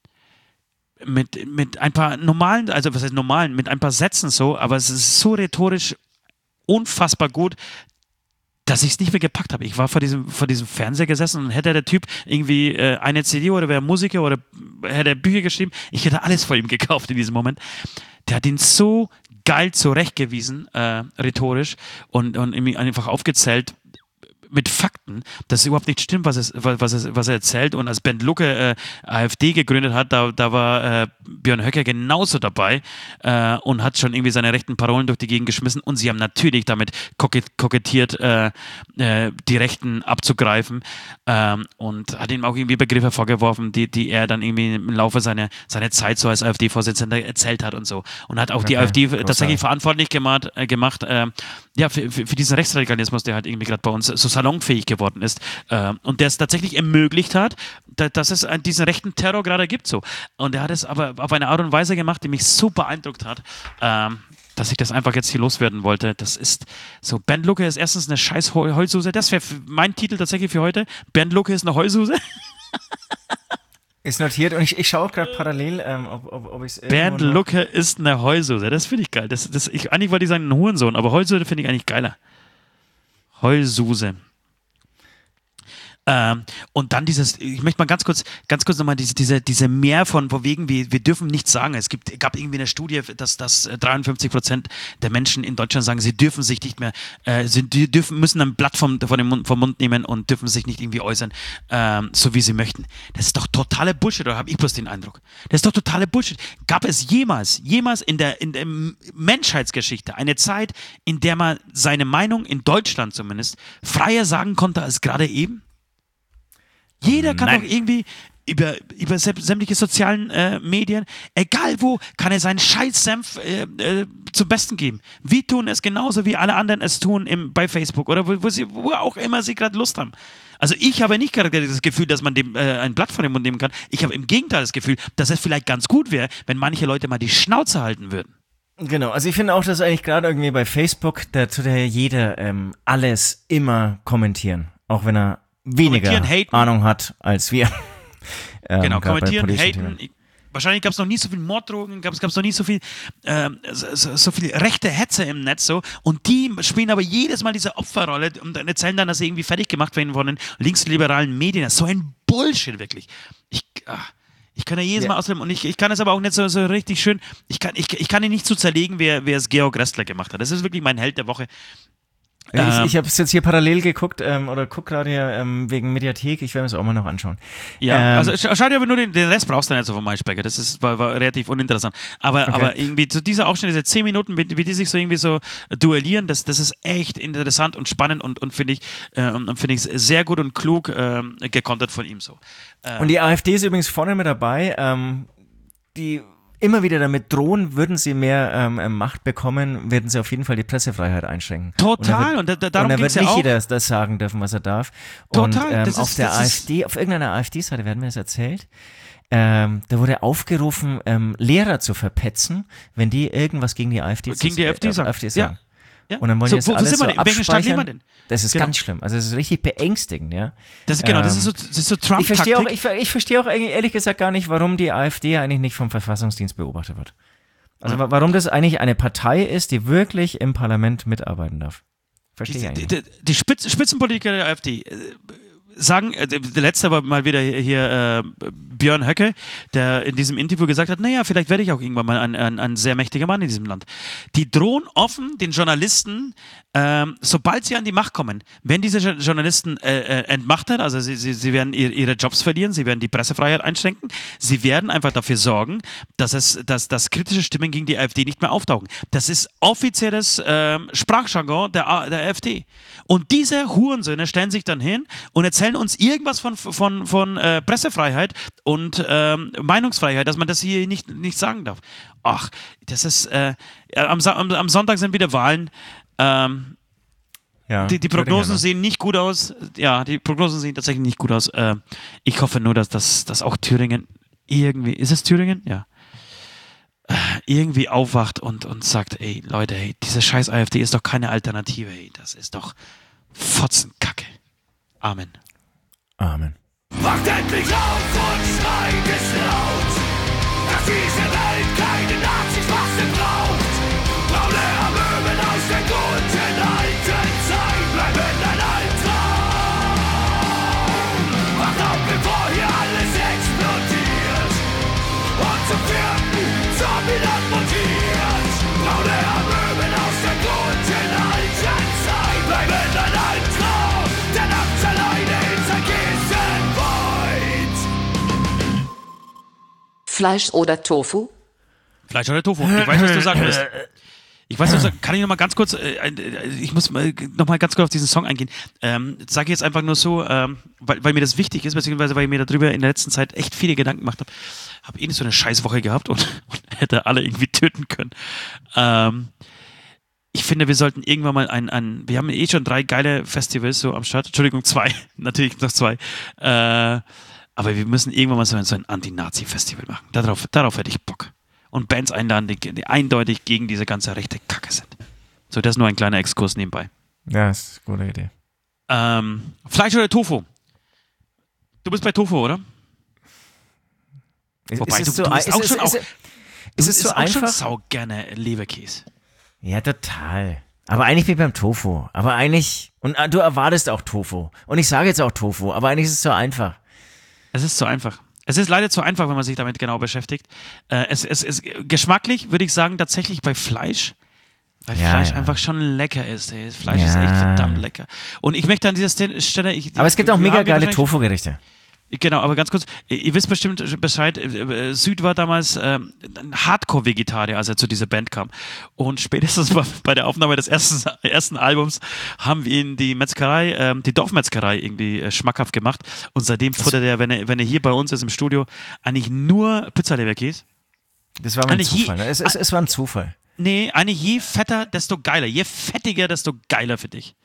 mit, mit ein paar normalen, also was heißt normalen, mit ein paar Sätzen so, aber es ist so rhetorisch unfassbar gut, dass ich es nicht mehr gepackt habe. Ich war vor diesem, vor diesem Fernseher gesessen und hätte der Typ irgendwie äh, eine C D oder wäre Musiker oder hätte er Bücher geschrieben, ich hätte alles vor ihm gekauft in diesem Moment. Der hat ihn so geil zurechtgewiesen, äh, rhetorisch und, und irgendwie einfach aufgezählt, mit Fakten, dass es überhaupt nicht stimmt, was, es, was, es, was er erzählt. Und als Bernd Lucke äh, AfD gegründet hat, da, da war äh, Björn Höcke genauso dabei äh, und hat schon irgendwie seine rechten Parolen durch die Gegend geschmissen. Und sie haben natürlich damit kokettiert, äh, äh, die Rechten abzugreifen ähm, und hat ihm auch irgendwie Begriffe vorgeworfen, die, die er dann irgendwie im Laufe seiner, seiner Zeit so als AfD-Vorsitzender erzählt hat und so. Und hat auch okay, die AfD großartig. tatsächlich verantwortlich gemacht, äh, gemacht äh, ja, für, für, für diesen Rechtsradikalismus, der halt irgendwie gerade bei uns so salonfähig geworden ist äh, und der es tatsächlich ermöglicht hat, da, dass es diesen rechten Terror gerade gibt. So. Und er hat es aber auf eine Art und Weise gemacht, die mich so beeindruckt hat, äh, dass ich das einfach jetzt hier loswerden wollte. Das ist so, Bernd Lucke ist erstens eine scheiß Heulsuse. Das wäre mein Titel tatsächlich für heute. Bernd Lucke ist eine Heulsuse.
Ist notiert und ich, ich schaue gerade parallel, ähm, ob, ob, ob ich es
Bernd Lucke ist eine Heulsuse. Das finde ich geil. Das, das, ich, eigentlich wollte ich sagen, ein Hurensohn, aber Heulsuse finde ich eigentlich geiler. Heulsuse. Ähm, und dann dieses, ich möchte mal ganz kurz, ganz kurz nochmal diese, diese, diese Mehr von, von wegen, wir, wir dürfen nichts sagen. Es gibt, gab irgendwie eine Studie, dass, dass dreiundfünfzig Prozent der Menschen in Deutschland sagen, sie dürfen sich nicht mehr, äh, sie dürfen, müssen ein Blatt vom, von dem Mund, vom Mund nehmen und dürfen sich nicht irgendwie äußern, ähm, so wie sie möchten. Das ist doch totale Bullshit, oder habe ich bloß den Eindruck? Das ist doch totale Bullshit. Gab es jemals, jemals in der, in der Menschheitsgeschichte eine Zeit, in der man seine Meinung, in Deutschland zumindest, freier sagen konnte als gerade eben? Jeder kann
Nein.
doch irgendwie über, über sämtliche sozialen äh, Medien, egal wo, kann er seinen Scheiß-Senf äh, äh, zum Besten geben. Wir tun es genauso, wie alle anderen es tun im, bei Facebook oder wo, wo, sie, wo auch immer sie gerade Lust haben. Also ich habe nicht gerade das Gefühl, dass man dem äh, ein Blatt von dem Mund nehmen kann. Ich habe im Gegenteil das Gefühl, dass es vielleicht ganz gut wäre, wenn manche Leute mal die Schnauze halten würden.
Genau, also ich finde auch, dass eigentlich gerade irgendwie bei Facebook, da tut ja jeder ähm, alles immer kommentieren, auch wenn er weniger Ahnung hat als wir.
ähm, genau, kommentieren, haten. Ich, wahrscheinlich gab es noch nie so viel Morddrogen, gab es noch nie so viel, ähm, so, so viel rechte Hetze im Netz so. Und die spielen aber jedes Mal diese Opferrolle und erzählen dann, dass sie irgendwie fertig gemacht werden von den linksliberalen Medien. Das ist so ein Bullshit, wirklich. Ich, ach, ich kann ja jedes ja. Mal ausleben und ich, ich kann es aber auch nicht so, so richtig schön, ich kann, ich, ich kann ihn nicht so zerlegen, wer, wer es Georg Restler gemacht hat. Das ist wirklich mein Held der Woche.
Ja, ich ich habe es jetzt hier parallel geguckt ähm, oder guck gerade hier ähm, wegen Mediathek, ich werde mir das auch mal noch anschauen.
Ja, ähm, also schau dir aber nur den, den Rest brauchst du nicht so vom Maischbecker, das ist, war, war relativ uninteressant. Aber, okay. aber irgendwie so dieser Ausschnitt, diese zehn Minuten, wie, wie die sich so irgendwie so duellieren, das, das ist echt interessant und spannend und, und finde ich, äh, finde ich sehr gut und klug äh, gekontert von ihm so. Äh,
und die AfD ist übrigens vorne mit dabei, ähm, die immer wieder damit drohen, würden sie mehr ähm, Macht bekommen, werden sie auf jeden Fall die Pressefreiheit einschränken.
Total. Und, da, da, darum
und da wird
ja
nicht
auch.
jeder das sagen dürfen, was er darf.
Total.
Und ähm,
das
auf
ist,
der
das
AfD,
ist
auf irgendeiner AfD-Seite werden wir das erzählt, ähm, da wurde aufgerufen, ähm, Lehrer zu verpetzen, wenn die irgendwas gegen die AfD,
gegen die AfD sagen.
AfD sagen.
Ja. Ja.
Und dann wollen
so,
die das
wo, wo
alles
sind wir
so
denn? In welchem Stadt leben wir
abspeichern.
denn?
Das ist
Genau.
ganz schlimm. Also es ist richtig beängstigend, ja.
Das ist, genau,
ähm,
das ist so, das ist so Trump-Taktik.
Ich verstehe auch, ich, ich verstehe auch ehrlich gesagt gar nicht, warum die AfD eigentlich nicht vom Verfassungsdienst beobachtet wird. Also ja. warum das eigentlich eine Partei ist, die wirklich im Parlament mitarbeiten darf. Verstehe ich eigentlich
Die, die, die Spitz, Spitzenpolitiker der AfD äh, sagen, äh, der letzte war mal wieder hier äh, Björn Höcke, der in diesem Interview gesagt hat, naja, vielleicht werde ich auch irgendwann mal ein, ein, ein sehr mächtiger Mann in diesem Land. Die drohen offen den Journalisten, ähm, sobald sie an die Macht kommen, wenn diese Journalisten äh, äh, entmachtet, also sie, sie, sie werden ihre, ihre Jobs verlieren, sie werden die Pressefreiheit einschränken, sie werden einfach dafür sorgen, dass es, dass, dass kritische Stimmen gegen die AfD nicht mehr auftauchen. Das ist offizielles ähm, Sprachjargon der, der AfD. Und diese Hurensöhne stellen sich dann hin und erzählen uns irgendwas von, von, von äh, Pressefreiheit und ähm, Meinungsfreiheit, dass man das hier nicht, nicht sagen darf. Ach, das ist, äh, am, am, am Sonntag sind wieder Wahlen. Ähm,
ja,
die, die Prognosen sehen nicht gut aus. Ja, die Prognosen sehen tatsächlich nicht gut aus. Äh, ich hoffe nur, dass, dass, dass auch Thüringen irgendwie, ist es Thüringen? Ja. Äh, irgendwie aufwacht und, und sagt, ey, Leute, ey, diese scheiß AfD ist doch keine Alternative, ey. Das ist doch Fotzenkacke. Amen.
Amen.
Wacht endlich auf und schreit es laut, dass diese Welt keine Nazi-Schwachsinn braucht. Braune Amöben aus der guten alten Zeit bleiben ein Albtraum. Wacht auf, bevor hier alles explodiert und zum vierten Zombie-Land mutiert. Braune Amöben aus der guten alten Zeit bleiben ein Albtraum.
Fleisch oder Tofu?
Fleisch oder Tofu? Ich weiß, was du sagen willst. Ich weiß, was, kann ich noch mal ganz kurz, äh, ich muss mal, noch mal ganz kurz auf diesen Song eingehen. Ähm, sage ich jetzt einfach nur so, ähm, weil, weil mir das wichtig ist, beziehungsweise weil ich mir darüber in der letzten Zeit echt viele Gedanken gemacht habe. Habe eh nicht so eine Scheißwoche gehabt und, und hätte alle irgendwie töten können. Ähm, ich finde, wir sollten irgendwann mal ein, ein, wir haben eh schon drei geile Festivals so am Start. Entschuldigung, zwei, natürlich noch zwei. Äh, aber wir müssen irgendwann mal so ein, so ein Anti-Nazi-Festival machen. Darauf, darauf hätte ich Bock. Und Bands einladen, die, die eindeutig gegen diese ganze rechte Kacke sind. So, das ist nur ein kleiner Exkurs nebenbei.
Ja, ist eine gute Idee.
Ähm, Fleisch oder Tofu? Du bist bei Tofu, oder?
Ist,
Wobei,
ist
du,
es so,
du bist
ist
auch
es,
schon
ist,
auch,
ist, ist es so
auch
einfach?
schon sau gerne Leberkäse.
Ja, total. Aber eigentlich wie beim Tofu. Aber eigentlich, und du erwartest auch Tofu. Und ich sage jetzt auch Tofu, aber eigentlich ist es so einfach.
Es ist so einfach. Es ist leider zu einfach, wenn man sich damit genau beschäftigt. Äh, es, es, es, geschmacklich würde ich sagen, tatsächlich bei Fleisch, weil
Ja,
Fleisch
ja.
einfach schon lecker ist. Ey. Fleisch
Ja.
ist echt verdammt lecker. Und ich möchte an dieser Stelle... Ich,
Aber es gibt auch
wir
mega
haben ja
geile
wahrscheinlich-
Tofu-Gerichte.
Genau, aber ganz kurz, ihr wisst bestimmt Bescheid, äh, Süd war damals ähm, ein Hardcore-Vegetarier, als er zu dieser Band kam. Und spätestens bei- bei der Aufnahme des ersten, ersten Albums haben wir ihn die Metzgerei, ähm, die Dorfmetzgerei irgendwie äh, schmackhaft gemacht. Und seitdem futtert er, wenn er, wenn er hier bei uns ist im Studio, eigentlich nur Pizzaleberkäse.
Das war mal ein
Eigentlich je-
Zufall. Ne? Es, es, es war ein Zufall.
Nee, eigentlich je fetter, desto geiler. Je fettiger, desto geiler für dich.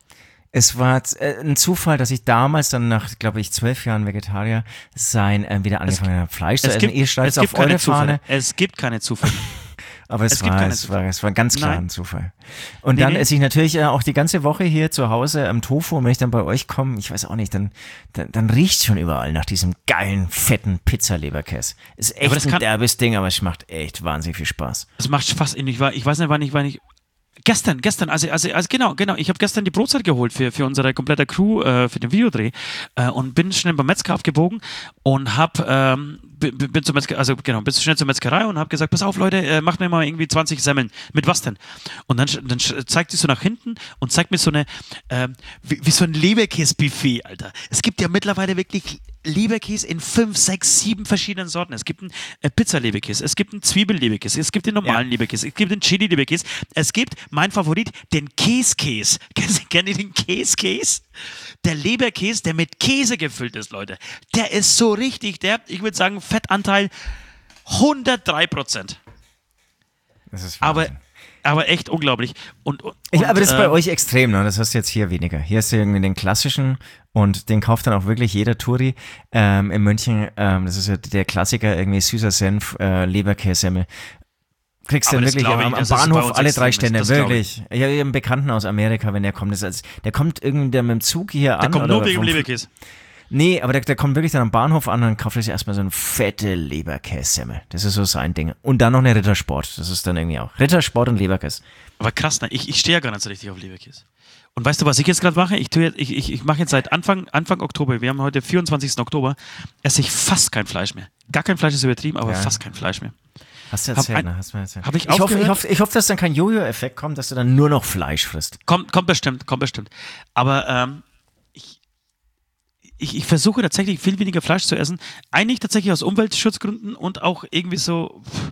Es war äh, ein Zufall, dass ich damals dann nach, glaube ich, zwölf Jahren Vegetarier sein äh, wieder angefangen habe, Fleisch zu
Es
essen.
gibt,
Ihr schreibt
es
es
gibt
auf eure
keine Zufälle.
Fahne.
Es gibt keine Zufälle.
Aber es,
Es gibt
war,
keine
es, war, es war ganz klar
Nein.
ein Zufall. Und
Nee,
dann
nee.
esse ich natürlich äh, auch die ganze Woche hier zu Hause am Tofu. Und wenn ich dann bei euch komme, ich weiß auch nicht, dann, dann, dann riecht es schon überall nach diesem geilen, fetten Pizzaleberkäse. Ist echt
Aber das
ein
kann-
derbes Ding, aber es macht echt wahnsinnig viel Spaß.
Es macht Spaß. Ich, war, ich weiß nicht, wann ich, wann ich. Gestern, gestern, also, also, also genau, genau. Ich habe gestern die Brotzeit geholt für, für unsere komplette Crew, äh, für den Videodreh äh, und bin schnell beim Metzger abgebogen und hab, ähm, bin, bin zur Metzger, also genau, bin schnell zur Metzgerei und hab gesagt, pass auf Leute, äh, macht mir mal irgendwie zwanzig Semmeln. Mit was denn? Und dann, dann zeigt sie so nach hinten und zeigt mir so eine, ähm, wie, wie so ein Leberkäse-Buffet, Alter. Es gibt ja mittlerweile wirklich Leberkäse in fünf, sechs, sieben verschiedenen Sorten. Es gibt einen äh, Pizza-Leberkäse, es gibt einen Zwiebel-Leberkäse, es gibt den normalen
Ja.
Leberkäse, es gibt den Chili-Leberkäse, es gibt, mein Favorit, den Käse-Käse. Kennt ihr den Käse-Käse? Der Leberkäse, der mit Käse gefüllt ist, Leute. Der ist so richtig, der, ich würde sagen, Fettanteil hundertdrei Prozent.
Das ist
Aber,
Wahnsinn.
aber echt unglaublich. Und, und,
Ich, aber das ist bei
ähm,
euch extrem, ne? Das hast du jetzt hier weniger. Hier hast du irgendwie den klassischen und den kauft dann auch wirklich jeder Touri ähm, in München. Ähm, das ist ja der Klassiker, irgendwie süßer Senf, äh, Leberkässemmel. Kriegst du
Aber
dann
das
wirklich
glaub ich
am,
nicht,
am
dass es bei
Bahnhof
uns
alle
extrem
drei
ist.
Stände,
Das glaub
wirklich. Ich habe einen Bekannten aus Amerika, wenn der kommt, das ist, der kommt irgendwie mit dem Zug hier
der
an.
kommt
oder
nur wegen
vom-
Leberkäse.
Nee, aber der, der kommt wirklich dann am Bahnhof an und dann kauft er sich erstmal so eine fette Leberkässemmel. Das ist so sein Ding. Und dann noch eine Rittersport. Das ist dann irgendwie auch. Rittersport und Leberkäse.
Aber krass, ne? ich, ich stehe ja gar nicht so richtig auf Leberkäse. Und weißt du, was ich jetzt gerade mache? Ich, tue jetzt, ich, ich, ich mache jetzt seit Anfang, Anfang Oktober, wir haben heute vierundzwanzigsten Oktober, esse ich fast kein Fleisch mehr. Gar kein Fleisch ist übertrieben, aber
Ja.
fast kein Fleisch mehr.
Hast du
Hab
erzählt,
ein-
ne? Hast du mir erzählt.
hab ich
ich, hoffe, ich,
aufgehört?
hoffe, ich hoffe, dass dann kein Jojo-Effekt kommt, dass du dann nur noch Fleisch frisst.
Kommt, kommt bestimmt, kommt bestimmt. Aber ähm, ich, ich, ich versuche tatsächlich viel weniger Fleisch zu essen. Eigentlich tatsächlich aus Umweltschutzgründen und auch irgendwie so, pff,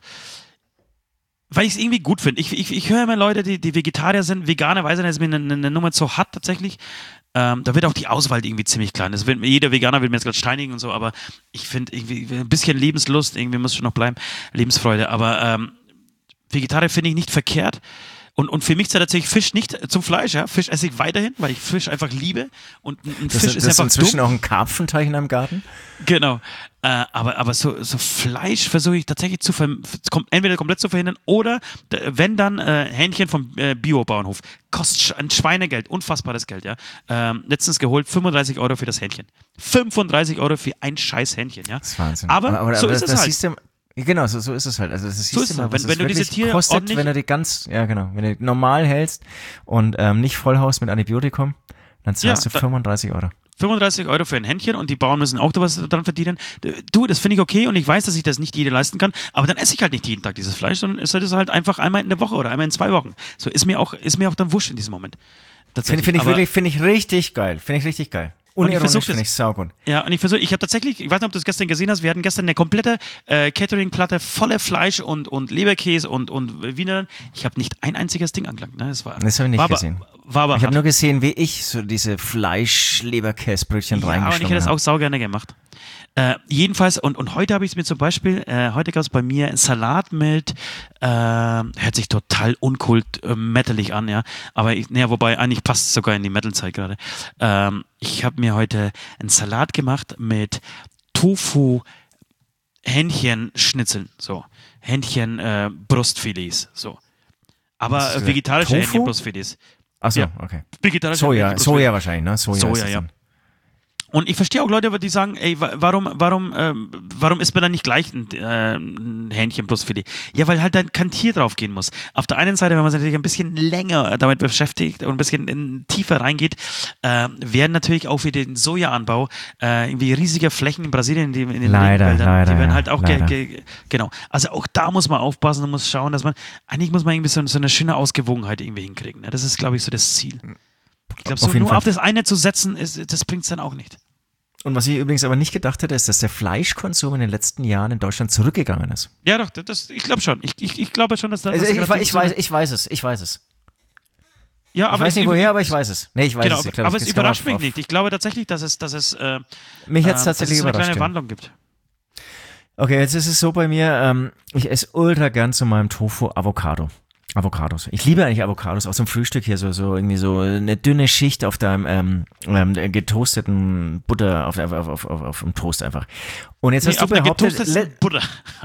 weil ich es irgendwie gut finde. Ich, ich, ich höre immer Leute, die, die Vegetarier sind, Veganer, weiß ich nicht, ist mir eine, eine Nummer zu hart tatsächlich. Ähm, da wird auch die Auswahl irgendwie ziemlich klein. Das wird, jeder Veganer will mir jetzt gerade steinigen und so, aber ich finde irgendwie ein bisschen Lebenslust, irgendwie muss schon noch bleiben, Lebensfreude. Aber ähm, Vegetarier finde ich nicht verkehrt. Und, und für mich ist tatsächlich Fisch nicht zum Fleisch. Ja? Fisch esse ich weiterhin, weil ich Fisch einfach liebe. Und ein, ein
Das,
Fisch
das
ist einfach
inzwischen
dumm.
auch ein Karpfenteich in deinem Garten?
Genau. Äh, aber aber so, so Fleisch versuche ich tatsächlich zu ver kom entweder komplett zu verhindern oder d- wenn dann äh, Hähnchen vom äh, Bio-Bauernhof. Kostet sch- ein Schweinegeld, unfassbares Geld, ja. Ähm, letztens geholt, fünfunddreißig Euro für das Hähnchen. fünfunddreißig Euro für ein scheiß Hähnchen, ja.
Das ist Wahnsinn.
Aber, so
das,
ist es
das
halt.
siehst du, genau, so, so ist es halt. Also das siehst
ist
du
es
mal,
halt.
was
Wenn-
es
wenn du diese
wirklich
Tiere
kostet,
ordentlich-
wenn du die ganz, ja genau, wenn du die normal hältst und ähm, nicht vollhaust mit Antibiotikum, dann zahlst
Ja,
du
da-
fünfunddreißig Euro.
fünfunddreißig Euro für ein Hähnchen und die Bauern müssen auch da was dran verdienen. Du, das finde ich okay und ich weiß, dass ich das nicht jeder leisten kann, aber dann esse ich halt nicht jeden Tag dieses Fleisch, sondern esse das halt einfach einmal in der Woche oder einmal in zwei Wochen. So ist mir auch, ist mir auch dann wurscht in diesem Moment.
Finde find ich
Aber-
wirklich, finde ich richtig geil. Finde ich richtig geil. Unironisch finde ich saugut.
Ja, und ich versuche, ich habe tatsächlich, ich weiß nicht, ob du es gestern gesehen hast, wir hatten gestern eine komplette äh, Catering-Platte voller Fleisch und, und Leberkäse und, und Wiener. Ich habe nicht ein einziges Ding angelangt. Ne? Das, war,
das habe ich nicht
war
gesehen.
Aber, war aber
ich habe nur gesehen, wie ich so diese Fleisch-Leberkäsebrötchen
ja,
reingeschnitten habe.
aber ich hätte das auch sau gerne gemacht. Äh, jedenfalls, und, und heute habe ich es mir zum Beispiel, äh, heute gab es bei mir einen Salat mit, äh, hört sich total unkult äh, metalig an, ja, aber ich, naja, wobei eigentlich passt es sogar in die Metal-Zeit gerade. Ähm, ich habe mir heute einen Salat gemacht mit Tofu Hähnchenschnitzeln, so, Hähnchen äh, Brustfilets, so. Aber äh, vegetarische
Tofu?
Hähnchenbrustfilets.
Achso,
Ja.
okay.
Vegetarische
Soja,
Hähnchenbrustfilet.
Soja wahrscheinlich, ne? Soja,
Soja,
ist das
ja.
dann.
Und ich verstehe auch Leute, die sagen, ey, wa- warum, warum, ähm, warum isst man dann nicht gleich ein, äh, ein Hähnchen plus Filet? Ja, weil halt dann kein Tier drauf gehen muss. Auf der einen Seite, wenn man sich natürlich ein bisschen länger damit beschäftigt und ein bisschen in, tiefer reingeht, äh, werden natürlich auch für den Sojaanbau äh, irgendwie riesige Flächen in Brasilien, die, in den
Leider,
Regenwäldern,
leider,
die werden
ja,
halt auch, ge-
leider.
ge- genau. Also auch da muss man aufpassen und muss schauen, dass man, eigentlich muss man irgendwie so, so eine schöne Ausgewogenheit irgendwie hinkriegen. Ne? Das ist, glaube ich, so das Ziel. Ich glaube, so
Auf jeden
nur
Fall.
auf das eine zu setzen, ist, das bringt es dann auch nicht.
Und was ich übrigens aber nicht gedacht hätte, ist, dass der Fleischkonsum in den letzten Jahren in Deutschland zurückgegangen ist.
Ja, doch, das, ich glaube schon. Ich, ich, ich glaube schon, dass das.
Also ich,
dass
ich,
das
ich, weiß, ich weiß es, ich weiß es.
ja,
Ich
aber
weiß nicht woher, aber ich weiß es. Nee, ich weiß
Genau,
es. Ich glaub,
aber
das
es
kann man
überrascht
auf-
mich
auf-
nicht. Ich glaube tatsächlich, dass es, dass es, äh,
Mich hat
äh,
es
dass
tatsächlich
es eine
überrascht.
kleine
ja.
Wandlung gibt.
Okay, jetzt ist es so bei mir, ähm, ich esse ultra gern zu meinem Tofu Avocado. Avocados. Ich liebe eigentlich Avocados, auch zum Frühstück hier, so, so irgendwie so eine dünne Schicht auf deinem ähm, ähm, getoasteten Butter auf, auf, auf, auf, auf dem Toast einfach. Und jetzt
Nee,
hast du
auf einer
behauptet,
getoasteten
le
Butter.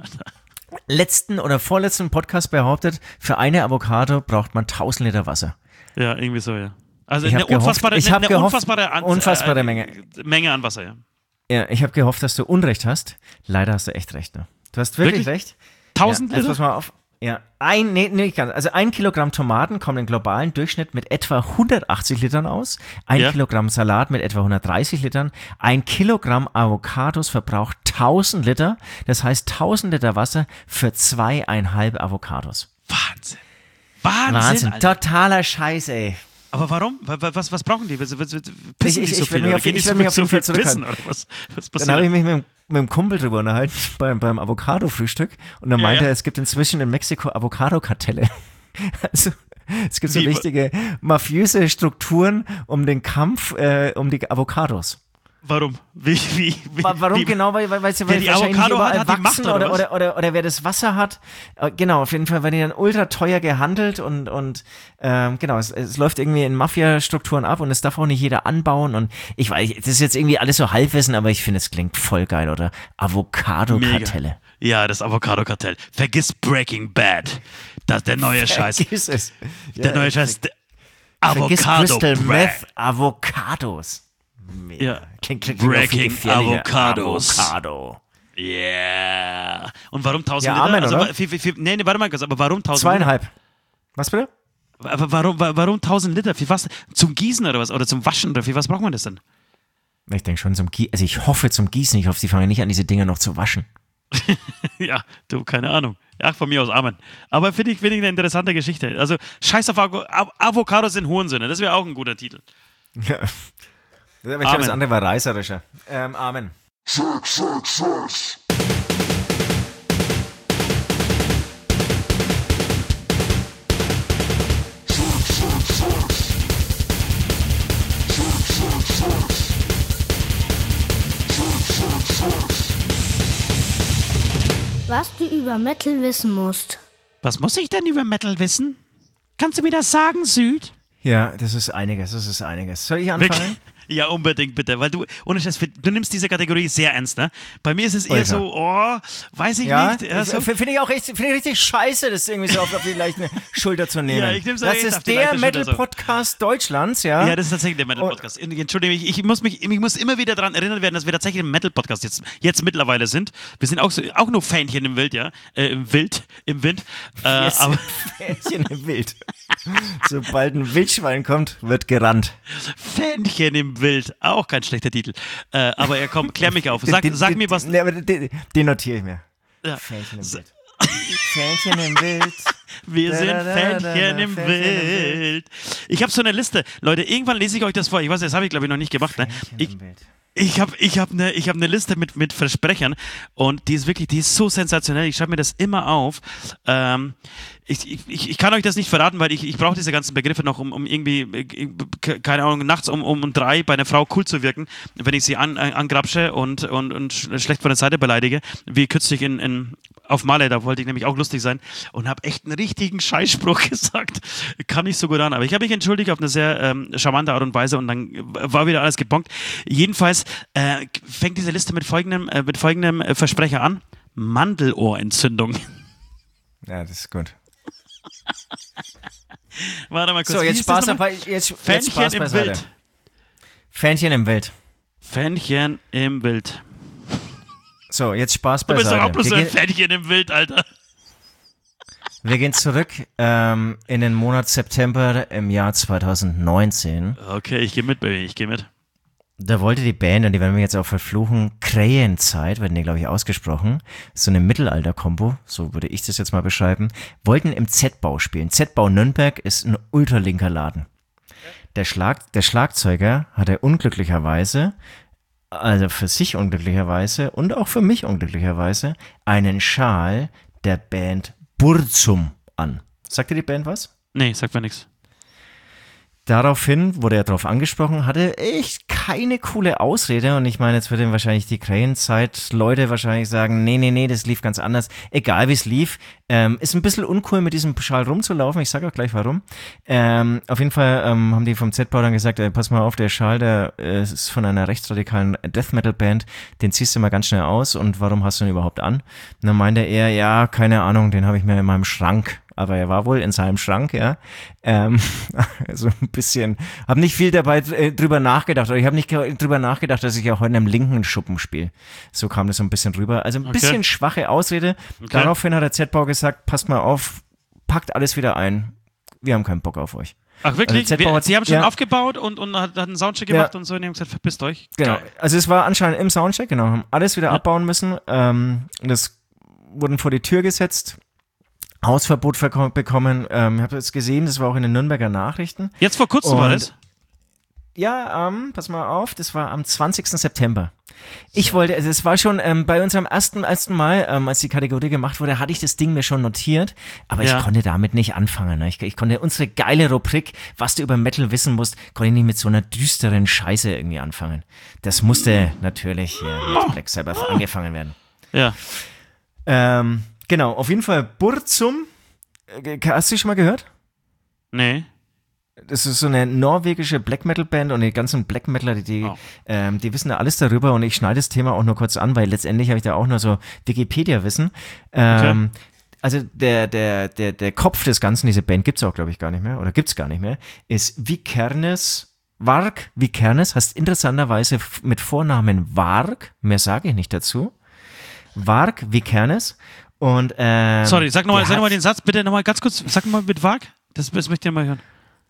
letzten oder vorletzten Podcast behauptet, für eine Avocado braucht man tausend Liter Wasser.
Ja, irgendwie so, ja. Also
Ich
eine
hab gehofft-
unfassbare,
ich
eine,
hab
eine
gehofft-
unfassbare, an,
unfassbare
äh,
Menge.
Menge an Wasser, ja.
Ja, ich habe gehofft, dass du Unrecht hast. Leider hast du echt recht. Ne? Du hast wirklich,
Wirklich?
recht.
Tausend
ja, jetzt
Liter?
pass mal auf. Ja, ein, nee, nee, nicht ganz. Also ein Kilogramm Tomaten kommen im globalen Durchschnitt mit etwa hundertachtzig Litern aus. Ein
Ja.
Kilogramm Salat mit etwa hundertdreißig Litern. Ein Kilogramm Avocados verbraucht tausend Liter. Das heißt tausend Liter Wasser für zweieinhalb Avocados.
Wahnsinn. Wahnsinn,
Wahnsinn.
Alter.
Totaler Scheiß, ey.
Aber warum? Wa- wa- Was, was brauchen die? Was, was, was, pissen
Ich-
die
ich-
so
ich will
viel?
mich
oder
auf-
gehen die
ich
so
will mich
mit
auf
so
jeden
viel
Fall
pissen? Oder was, was
Dann habe ich
passiert?
mich mit, dem- mit dem Kumpel drüber unterhalten beim, beim Avocado-Frühstück und dann
Ja,
meinte
ja.
er, es gibt inzwischen in Mexiko Avocado-Kartelle. Also es gibt so
Wie, wa-
richtige mafiöse Strukturen um den Kampf äh, um die Avocados.
Warum? Wie, wie, wie,
Wa- Warum
wie,
genau? Weil, weil, weil sie
Wer die
wahrscheinlich
Avocado
überall
hat, hat die
wachsen
Macht, oder
oder,
was?
oder, oder, oder wer das Wasser hat. Äh, Genau, auf jeden Fall werden die dann ultra teuer gehandelt und, und ähm, genau, es, es läuft irgendwie in Mafia-Strukturen ab und es darf auch nicht jeder anbauen und ich weiß, das ist jetzt irgendwie alles so Halbwissen, aber ich finde, es klingt voll geil, oder? Avocado-Kartelle.
Ja, das Avocado-Kartell. Vergiss Breaking Bad. Das ist der neue Scheiß.
Vergiss es.
Der neue Scheiß. der
Vergiss
Avocado
Crystal
Bread.
Meth, Avocados. Mega.
Ja.
Klingt, klingt, klingt auch viel
Breaking
gefährlicher.
Avocados.
Avocado.
Yeah. Und warum tausend
Ja,
Liter?
Amen,
also,
oder?
wa- wie, wie, wie, nee, nee, warte mal kurz, aber warum tausend
Zweieinhalb. Was bitte?
Liter? Aber warum, wa- warum tausend Liter? Für was? Zum Gießen oder was? Oder zum Waschen oder für was braucht man das denn?
Ich denke schon zum Gießen. Also ich hoffe zum Gießen. Ich hoffe, sie fangen nicht an, diese Dinger noch zu waschen.
Ja, du, keine Ahnung. Ja, von mir aus Amen. Aber finde ich, finde ich eine interessante Geschichte. Also, scheiß auf Avo Av- Avocados sind Hurensöhne. Das wäre auch ein guter Titel.
Ja. Aber ich glaube, das
Amen.
andere war reißerischer. Ähm, Amen.
Was du über Metal wissen musst.
Was muss ich denn über Metal wissen? Kannst du mir das sagen, Süd?
Ja, das ist einiges, das ist einiges. Soll ich anfangen?
Wirklich? Ja, unbedingt, bitte. Weil du, ohne Scheiß, du nimmst diese Kategorie sehr ernst, ne? Bei mir ist es eher
Ultra.
so, oh, weiß ich
Ja,
nicht. Ja, so,
finde ich auch richtig, finde ich richtig scheiße, das irgendwie so auf, auf die leichte Schulter zu nehmen.
Ja, ich nehm's auch
das
echt auf
ist
die
der
leichte Schulter so.
Metal-Podcast Deutschlands, ja.
ja, das ist tatsächlich der Metal-Podcast. Entschuldige mich, ich muss, mich, ich muss immer wieder daran erinnert werden, dass wir tatsächlich ein Metal-Podcast jetzt, jetzt mittlerweile sind. Wir sind auch, so, auch nur Fähnchen im Wild, ja? Äh, im Wild, im Wind. Äh,
Jetzt
aber
Fähnchen im Wild. Sobald ein Wildschwein kommt, wird gerannt.
Fähnchen im Wild, auch kein schlechter Titel. Äh, aber ja, komm, klär mich auf. Sag,
Den-
sag
den-
mir was.
Den, den, den, den notiere ich mir.
Ja.
Fähnchen im Wild. Fähnchen im Wild.
Wir
Da,
sind
da, da,
Fähnchen
da, da,
im
Fähnchen im
Wild. Ich habe so eine Liste. Leute, irgendwann lese ich euch das vor. Ich weiß, das habe ich, glaube ich, noch nicht gemacht. Ne? Ich, ich habe ich hab eine hab ne Liste mit, mit Versprechern und die ist wirklich, die ist so sensationell. Ich schreibe mir das immer auf. Ähm, ich, ich, ich kann euch das nicht verraten, weil ich, ich brauche diese ganzen Begriffe noch, um, um irgendwie, keine Ahnung, nachts um, um drei bei einer Frau cool zu wirken, wenn ich sie an, angrapsche und, und, und schlecht von der Seite beleidige, wie kürzlich in, in, auf Malle, da wollte ich nämlich auch lustig sein und habe echt einen richtigen Scheißspruch gesagt. Kam nicht so gut an, aber ich habe mich entschuldigt auf eine sehr ähm, charmante Art und Weise und dann war wieder alles gebonkt. Jedenfalls äh, fängt diese Liste mit folgendem, äh, mit folgendem äh, Versprecher an. Mandelohrentzündung.
Ja, das ist gut.
Warte mal kurz.
So, jetzt Spaß, dabei, jetzt, jetzt
Fähnchen
Spaß
im
beiseite.
Wild.
Fähnchen im Wild.
Fähnchen im Wild.
So, jetzt Spaß
Du bist
beiseite.
doch auch bloß so
Wir
ein
gehen-
Fähnchen im Wild, Alter.
Wir gehen zurück ähm, in den Monat September im Jahr zweitausendneunzehn.
Okay, ich gehe mit, Baby, ich gehe mit.
Da wollte die Band, und die werden wir jetzt auch verfluchen, Krähenzeit, werden die, glaube ich, ausgesprochen, so eine Mittelalter-Kombo, so würde ich das jetzt mal beschreiben, wollten im Z-Bau spielen. Z-Bau Nürnberg ist ein ultralinker Laden. Der, Schlag, der Schlagzeuger hatte unglücklicherweise, also für sich unglücklicherweise und auch für mich unglücklicherweise, einen Schal der Band Burzum an. Sagt dir die Band was?
Nee, sagt mir nichts.
Daraufhin wurde er darauf angesprochen, hatte echt keine coole Ausrede und ich meine, jetzt würden wahrscheinlich die Krähenzeit-Leute wahrscheinlich sagen, nee, nee, nee, das lief ganz anders. Egal wie es lief, ähm, ist ein bisschen uncool mit diesem Schal rumzulaufen, ich sage auch gleich warum. Ähm, auf jeden Fall ähm, haben die vom Z-Bau dann gesagt, ey, pass mal auf, der Schal, der äh, ist von einer rechtsradikalen Death-Metal-Band, den ziehst du mal ganz schnell aus und warum hast du ihn überhaupt an? Und dann meinte er, ja, keine Ahnung, den habe ich mir in meinem Schrank. Aber er war wohl in seinem Schrank, ja. Ähm, also ein bisschen, habe nicht viel dabei äh, drüber nachgedacht. Oder ich habe nicht drüber nachgedacht, dass ich auch heute in einem linken Schuppen spiele. So kam das so ein bisschen rüber. Also ein
Okay.
bisschen schwache Ausrede.
Okay.
Daraufhin hat der Z-Bau gesagt, passt mal auf, packt alles wieder ein. Wir haben keinen Bock auf euch.
Ach wirklich?
Also Z-Bau
Wir,
hat-
Sie haben schon
ja.
aufgebaut und, und hat, hat einen Soundcheck
Ja.
gemacht und so und die haben gesagt, verpisst euch.
Genau.
Geil.
Also es war anscheinend im Soundcheck, genau. Haben alles wieder
Ja.
abbauen müssen. Ähm, das wurden vor die Tür gesetzt. Hausverbot verko- bekommen. Ähm, ich habe jetzt gesehen, das war auch in den Nürnberger Nachrichten.
Jetzt vor kurzem war
Und-
das?
Ja, ähm, pass mal auf, das war am zwanzigsten September. Ich wollte, also es war schon ähm, bei unserem ersten, ersten Mal, ähm, als die Kategorie gemacht wurde, hatte ich das Ding mir schon notiert, aber
Ja.
ich konnte damit nicht anfangen. Ne? Ich, ich konnte unsere geile Rubrik, was du über Metal wissen musst, konnte ich nicht mit so einer düsteren Scheiße irgendwie anfangen. Das musste natürlich äh, mit Black Sabbath angefangen werden.
Ja.
Ähm, genau, auf jeden Fall Burzum. Äh, Hast du die schon mal gehört?
Nee.
Das ist so eine norwegische Black Metal Band und die ganzen Black Metaler, die, die,
Oh.
ähm, die wissen da alles darüber und ich schneide das Thema auch nur kurz an, weil letztendlich habe ich da auch nur so Wikipedia-Wissen. Ähm, Also der, der, der, der Kopf des Ganzen, diese Band gibt's auch, glaube ich, gar nicht mehr oder gibt's gar nicht mehr, ist Vikernes, Varg Vikernes, heißt interessanterweise f- mit Vornamen Varg, mehr sage ich nicht dazu, Varg Vikernes und ähm,
Sorry, sag nochmal
der
sag noch mal
hat-
den Satz, bitte nochmal ganz kurz, sag mal mit Varg. Das, das möchte ich mal hören.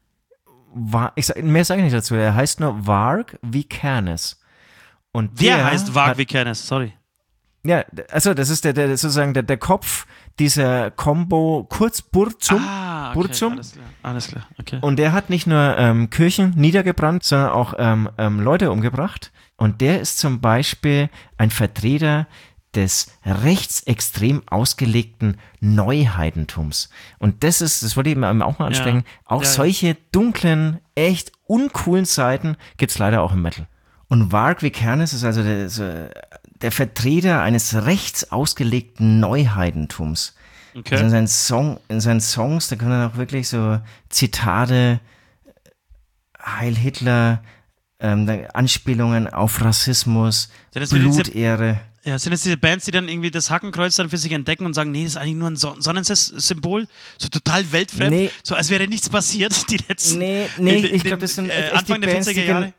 Var, ich sag, mehr sage ich nicht dazu. Er heißt nur Varg Vikernes. Und
Wer
der
heißt Varg
hat-
Vikernes? Sorry.
Ja, also das ist der, der sozusagen der, der Kopf dieser Combo kurz Burzum.
Ah, okay,
Burzum.
alles klar, alles klar, okay.
Und der hat nicht nur ähm, Kirchen niedergebrannt, sondern auch ähm, ähm, Leute umgebracht. Und der ist zum Beispiel ein Vertreter des rechtsextrem ausgelegten Neuheidentums. Und das ist, das wollte ich eben auch mal ansprechen, auch
Ja, ja.
solche dunklen, echt uncoolen Seiten gibt's leider auch im Metal. Und Varg Vikernes ist also der, so, der Vertreter eines rechts ausgelegten Neuheidentums.
Okay.
Also in seinen, Song, in seinen Songs, da können dann auch wirklich so Zitate, Heil Hitler, ähm, dann Anspielungen auf Rassismus,
Sind das wieder diese-
Blutehre.
Ja, sind es diese Bands, die dann irgendwie das Hakenkreuz dann für sich entdecken und sagen, nee, das ist eigentlich nur ein Son- Sonnensymbol, so total weltfremd,
Nee.
so als wäre nichts passiert, die letzten,
Nee, nee,
in-
ich
in-
glaube, das sind
äh,
echt
Anfang
die
der
Bands, die
vierziger Jahre.
gen-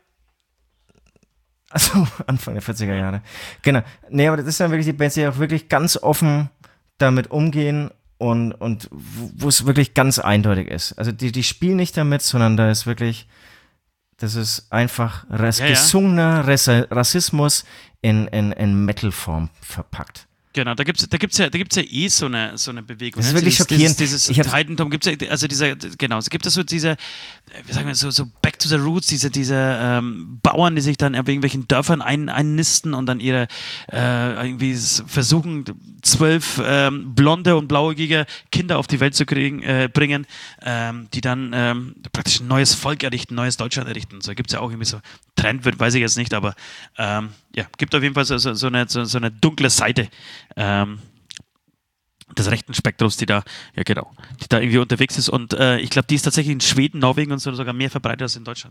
Also Anfang der vierziger Jahre. Genau. Nee, aber das sind wirklich die Bands, die auch wirklich ganz offen damit umgehen und, und wo es wirklich ganz eindeutig ist. Also die, die spielen nicht damit, sondern da ist wirklich, das ist einfach ras
Ja, ja.
gesungener Ras Rassismus in, in, in Metal-Form verpackt.
Genau, da gibt es da gibt's ja, da gibt's ja eh so eine, so eine Bewegung.
Das ist
ne?
wirklich
dieses,
schockierend.
Dieses,
Ich
dieses
hab's-
Heidentum gibt es ja, also dieser, genau, es gibt es so diese, wie sagen wir, so, so Back to the Roots, diese, diese ähm, Bauern, die sich dann in irgendwelchen Dörfern ein, einnisten und dann ihre, äh, irgendwie s- versuchen, zwölf ähm, blonde und blauäugige Kinder auf die Welt zu kriegen, äh, bringen, ähm, die dann ähm, praktisch ein neues Volk errichten, ein neues Deutschland errichten. So gibt es ja auch irgendwie so Trend, wird, weiß ich jetzt nicht, aber ähm, ja, gibt auf jeden Fall so, so, so, eine, so, so eine dunkle Seite ähm, des rechten Spektrums, die da, ja genau, die da irgendwie unterwegs ist und äh, ich glaube, die ist tatsächlich in Schweden, Norwegen und so sogar mehr verbreitet als in Deutschland.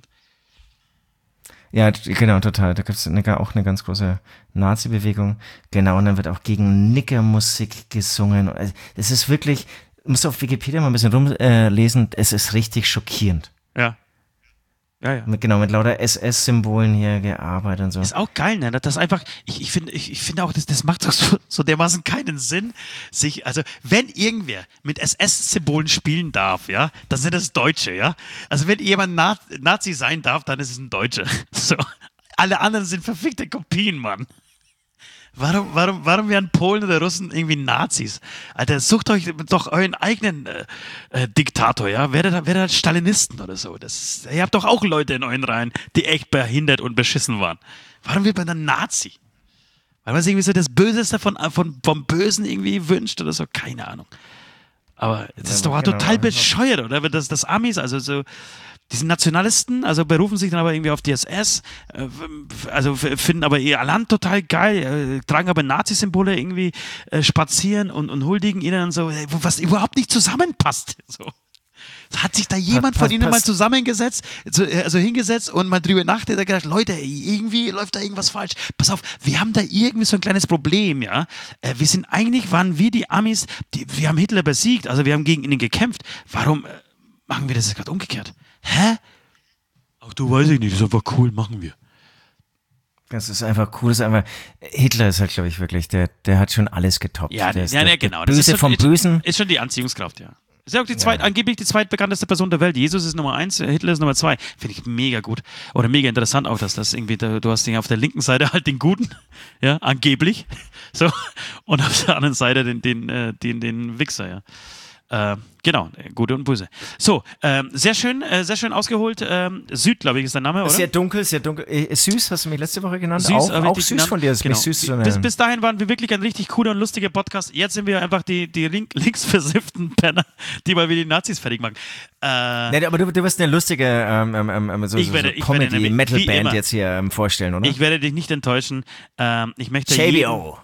Ja, t- genau, total. Da gibt es eine, auch eine ganz große Nazi-Bewegung. Genau, und dann wird auch gegen Nickermusik gesungen. Also, das ist wirklich, musst du auf Wikipedia mal ein bisschen rumlesen, äh, lesen. Es ist richtig schockierend.
Ja. Ja, ja.
Mit, genau, mit lauter S S-Symbolen hier gearbeitet und so.
Ist auch geil, ne? Das ist einfach, ich, ich finde ich, ich finde auch, das, das macht doch so, so dermaßen keinen Sinn, sich, also, wenn irgendwer mit S S-Symbolen spielen darf, ja, dann sind das Deutsche, ja. Also, wenn jemand Na- Nazi sein darf, dann ist es ein Deutscher. So. Alle anderen sind verfickte Kopien, Mann. Warum, warum, warum werden Polen oder Russen irgendwie Nazis? Alter, sucht euch doch euren eigenen äh, äh, Diktator, ja? Werdet, werdet halt Stalinisten oder so. Das, ihr habt doch auch Leute in euren Reihen, die echt behindert und beschissen waren. Warum wird man dann Nazi? Weil man sich irgendwie so das Böseste von, von, vom Bösen irgendwie wünscht oder so? Keine Ahnung. Aber das
Ja,
ist doch
genau.
total bescheuert, oder? Wenn Das, das Amis, also so, diese Nationalisten, also berufen sich dann aber irgendwie auf die S S, äh, also f- finden aber ihr Land total geil, äh, tragen aber Nazi-Symbole irgendwie äh, spazieren und, und huldigen ihnen und so, äh, was überhaupt nicht zusammenpasst. So. Hat sich da jemand
pass-
von Ihnen
pass-
mal zusammengesetzt, so, äh, also hingesetzt und mal drüber nachgedacht, gedacht, Leute, irgendwie läuft da irgendwas falsch. Pass auf, wir haben da irgendwie so ein kleines Problem, ja. Äh, wir sind eigentlich, waren wir die Amis, die, wir haben Hitler besiegt, also wir haben gegen ihn gekämpft. Warum äh, machen wir das jetzt gerade umgekehrt? Hä? Ach, du weiß ich nicht, das ist aber cool, machen wir.
Das ist einfach cool. Das ist einfach, Hitler ist halt, glaube ich, wirklich, der, der hat schon alles getoppt.
Ja,
der ist
ja,
der,
ja, genau.
Der
Das ist
Böse
schon,
vom
ist,
Bösen.
ist schon die Anziehungskraft, ja. Ist ja auch die zweit, angeblich die zweitbekannteste Person der Welt. Jesus ist Nummer eins, Hitler ist Nummer zwei. Finde ich mega gut. Oder mega interessant auch, dass das irgendwie, da, du hast den auf der linken Seite halt den Guten, ja, angeblich. So. Und auf der anderen Seite den, den, äh, den, den Wichser, ja. Äh, genau, Gute und Böse. So, ähm, sehr schön, äh, sehr schön ausgeholt. Ähm, Süd, glaube ich, ist der Name, oder?
Sehr dunkel, sehr dunkel. Äh, süß, hast du mich letzte Woche genannt?
Süß,
auch
aber
auch
richtig
süß
genannt.
von dir, das ist
Genau.
mich süß zu
bis,
nennen.
bis dahin waren wir wirklich ein richtig cooler und lustiger Podcast. Jetzt sind wir einfach die, die link, linksversifften Penner, die mal wieder die Nazis fertig machen. Äh,
Nee, aber du, du wirst eine lustige ähm, ähm, ähm, so,
Ich
so,
werde-
so
ich werde nämlich, wie
Comedy-Metal-Band
immer,
jetzt hier ähm, vorstellen, oder?
Ich werde dich nicht enttäuschen. Ähm, ich möchte
J B
jeden-
O.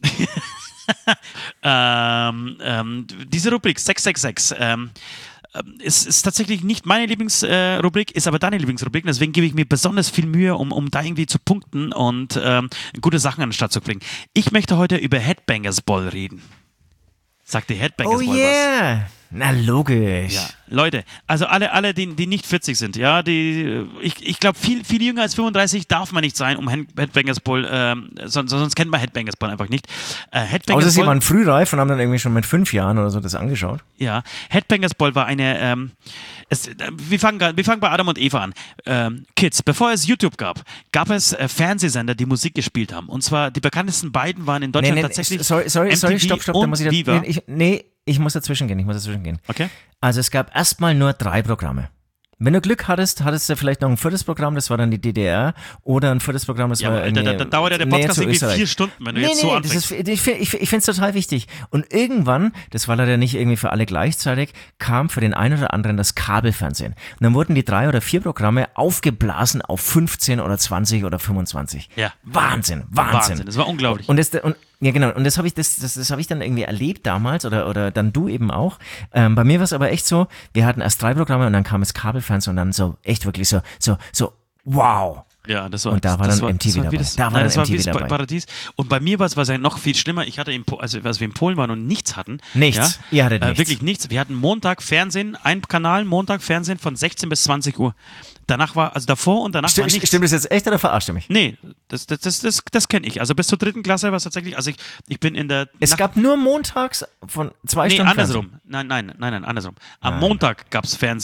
ähm, ähm, diese Rubrik sechs sechs sechs ähm, ähm, ist, ist tatsächlich nicht meine Lieblingsrubrik, äh, Rubrik, ist aber deine Lieblingsrubrik. Deswegen gebe ich mir besonders viel Mühe, um, um da irgendwie zu punkten und ähm, gute Sachen an den Start zu bringen. Ich möchte heute über Headbangers Ball reden. Sagt die Headbangers
Oh
Ball was?
yeah. Na, logisch.
Ja, Leute, also alle, alle die, die nicht vierzig sind, ja, die, ich, ich glaube, viel, viel jünger als fünfunddreißig darf man nicht sein, um Head- Headbangers Ball, ähm, sonst, sonst kennt man Headbangers Ball einfach nicht. Äh, Headbangers
Außer sie
Ball-
waren frühreif und haben dann irgendwie schon mit fünf Jahren oder so das angeschaut.
Ja, Headbangers Ball war eine, ähm, es, äh, wir, fangen, gar- wir fangen bei Adam und Eva an. Ähm, Kids, bevor es YouTube gab, gab es äh, Fernsehsender, die Musik gespielt haben. Und zwar die bekanntesten beiden waren in Deutschland tatsächlich
sorry, sorry, sorry,
M T V
stopp, stopp, da
und
muss ich, da,
Viva.
nee, ich, nee, ich muss dazwischen gehen, ich muss dazwischen gehen.
Okay.
Also es gab erstmal nur drei Programme. Wenn du Glück hattest, hattest du vielleicht noch ein viertes Programm, das war dann die D D R, oder ein viertes Programm, das
Ja,
war
aber da, da, da dauert ja der
näher
Podcast
zu
irgendwie
Österreich.
vier Stunden, wenn du
Nee,
jetzt
nee,
so
das
anfängst.
ist, ich finde ich, ich finde es total wichtig. Und irgendwann, das war leider nicht irgendwie für alle gleichzeitig, kam für den einen oder anderen das Kabelfernsehen. Und dann wurden die drei oder vier Programme aufgeblasen auf fünfzehn oder zwanzig oder fünfundzwanzig.
Ja.
Wahnsinn, Wahnsinn.
Wahnsinn, das war unglaublich.
Und das, und, ja genau, und das habe ich, das, das, das habe ich dann irgendwie erlebt damals oder, oder dann du eben auch. Ähm, bei mir war es aber echt so, wir hatten erst drei Programme und dann kam das Kabelfernsehen und dann so, echt wirklich so, so, so, wow.
Ja, das war,
Und da war
das
dann M T V
das war wie
dabei.
Das,
Da war
nein,
dann
das war
M T V
wie das
dabei.
Paradies. Und bei mir war es war es ja noch viel schlimmer. Ich hatte, in, Po- also als wir in Polen waren und nichts hatten.
Nichts.
Ja,
Ihr hattet
äh,
nichts.
Wirklich nichts. Wir hatten Montag Fernsehen, ein Kanal, Montag Fernsehen von sechzehn bis zwanzig Uhr. Danach war, also davor und danach war
Stimmt,
nichts.
stimmt das jetzt echt oder verarscht ihr mich?
Nee, das, das, das, das, das kenne ich. Also bis zur dritten Klasse war es tatsächlich, also ich, ich bin in der...
Es
Nacht-
gab nur montags von zwei
Nee,
Stunden
andersrum. Nein, nein, nein, nein, andersrum. Am
Nein.
Montag gab es Fernsehen.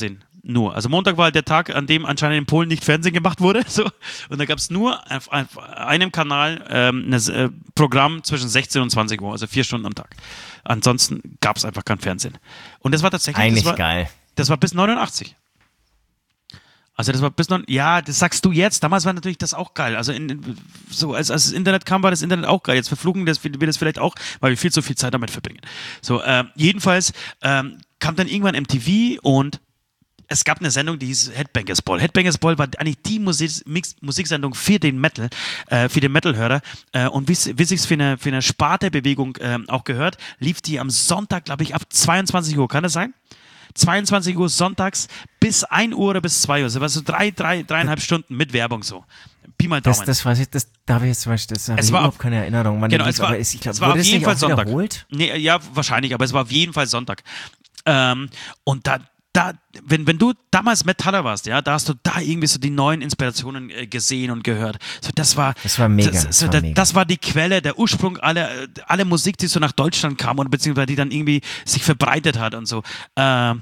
nur. Also Montag war halt der Tag, an dem anscheinend in Polen nicht Fernsehen gemacht wurde. So. Und da gab es nur auf, auf einem Kanal ähm, ein äh, Programm zwischen sechzehn und zwanzig Uhr, also vier Stunden am Tag. Ansonsten gab es einfach kein Fernsehen. Und das war tatsächlich...
Eigentlich
das war,
geil.
Das war bis neunundachtzig. Also das war bis noch, ja, das sagst du jetzt, damals war natürlich das auch geil. Also in, so als, als das Internet kam, war das Internet auch geil. Jetzt verfluchen das, wir das vielleicht auch, weil wir viel zu viel Zeit damit verbringen. So, ähm, jedenfalls ähm, kam dann irgendwann M T V und es gab eine Sendung, die hieß Headbangers Ball. Headbangers Ball war eigentlich die Musik, Mix, Musiksendung für den Metal, äh, für den Metal-Hörer. Äh, und wie sich's für eine, für eine Spartebewegung äh, auch gehört, lief die am Sonntag, glaube ich, ab zweiundzwanzig Uhr. Kann das sein? zweiundzwanzig Uhr sonntags bis ein Uhr oder bis zwei Uhr. Das war so drei, drei, dreieinhalb Stunden mit Werbung so. Pi mal Daumen.
Das, das weiß ich, das, da habe ich jetzt zum Beispiel, das habe
Es
ich
war
überhaupt
auf-
keine Erinnerung. Wann
Genau,
die
es
lief,
war,
aber es- ich glaub,
es war
wurde
auf
es
jeden
nicht
Fall
auch
Sonntag.
wiederholt?
Nee, ja, wahrscheinlich, aber es war auf jeden Fall Sonntag. Ähm, und da, da wenn, wenn du damals Metaller warst, ja, da hast du da irgendwie so die neuen Inspirationen äh, gesehen und gehört. So, das war,
Das war mega,
Das,
das
so,
war
da,
mega.
das war die Quelle, der Ursprung aller, äh, aller Musik, die so nach Deutschland kam und beziehungsweise die dann irgendwie sich verbreitet hat und so. Ähm,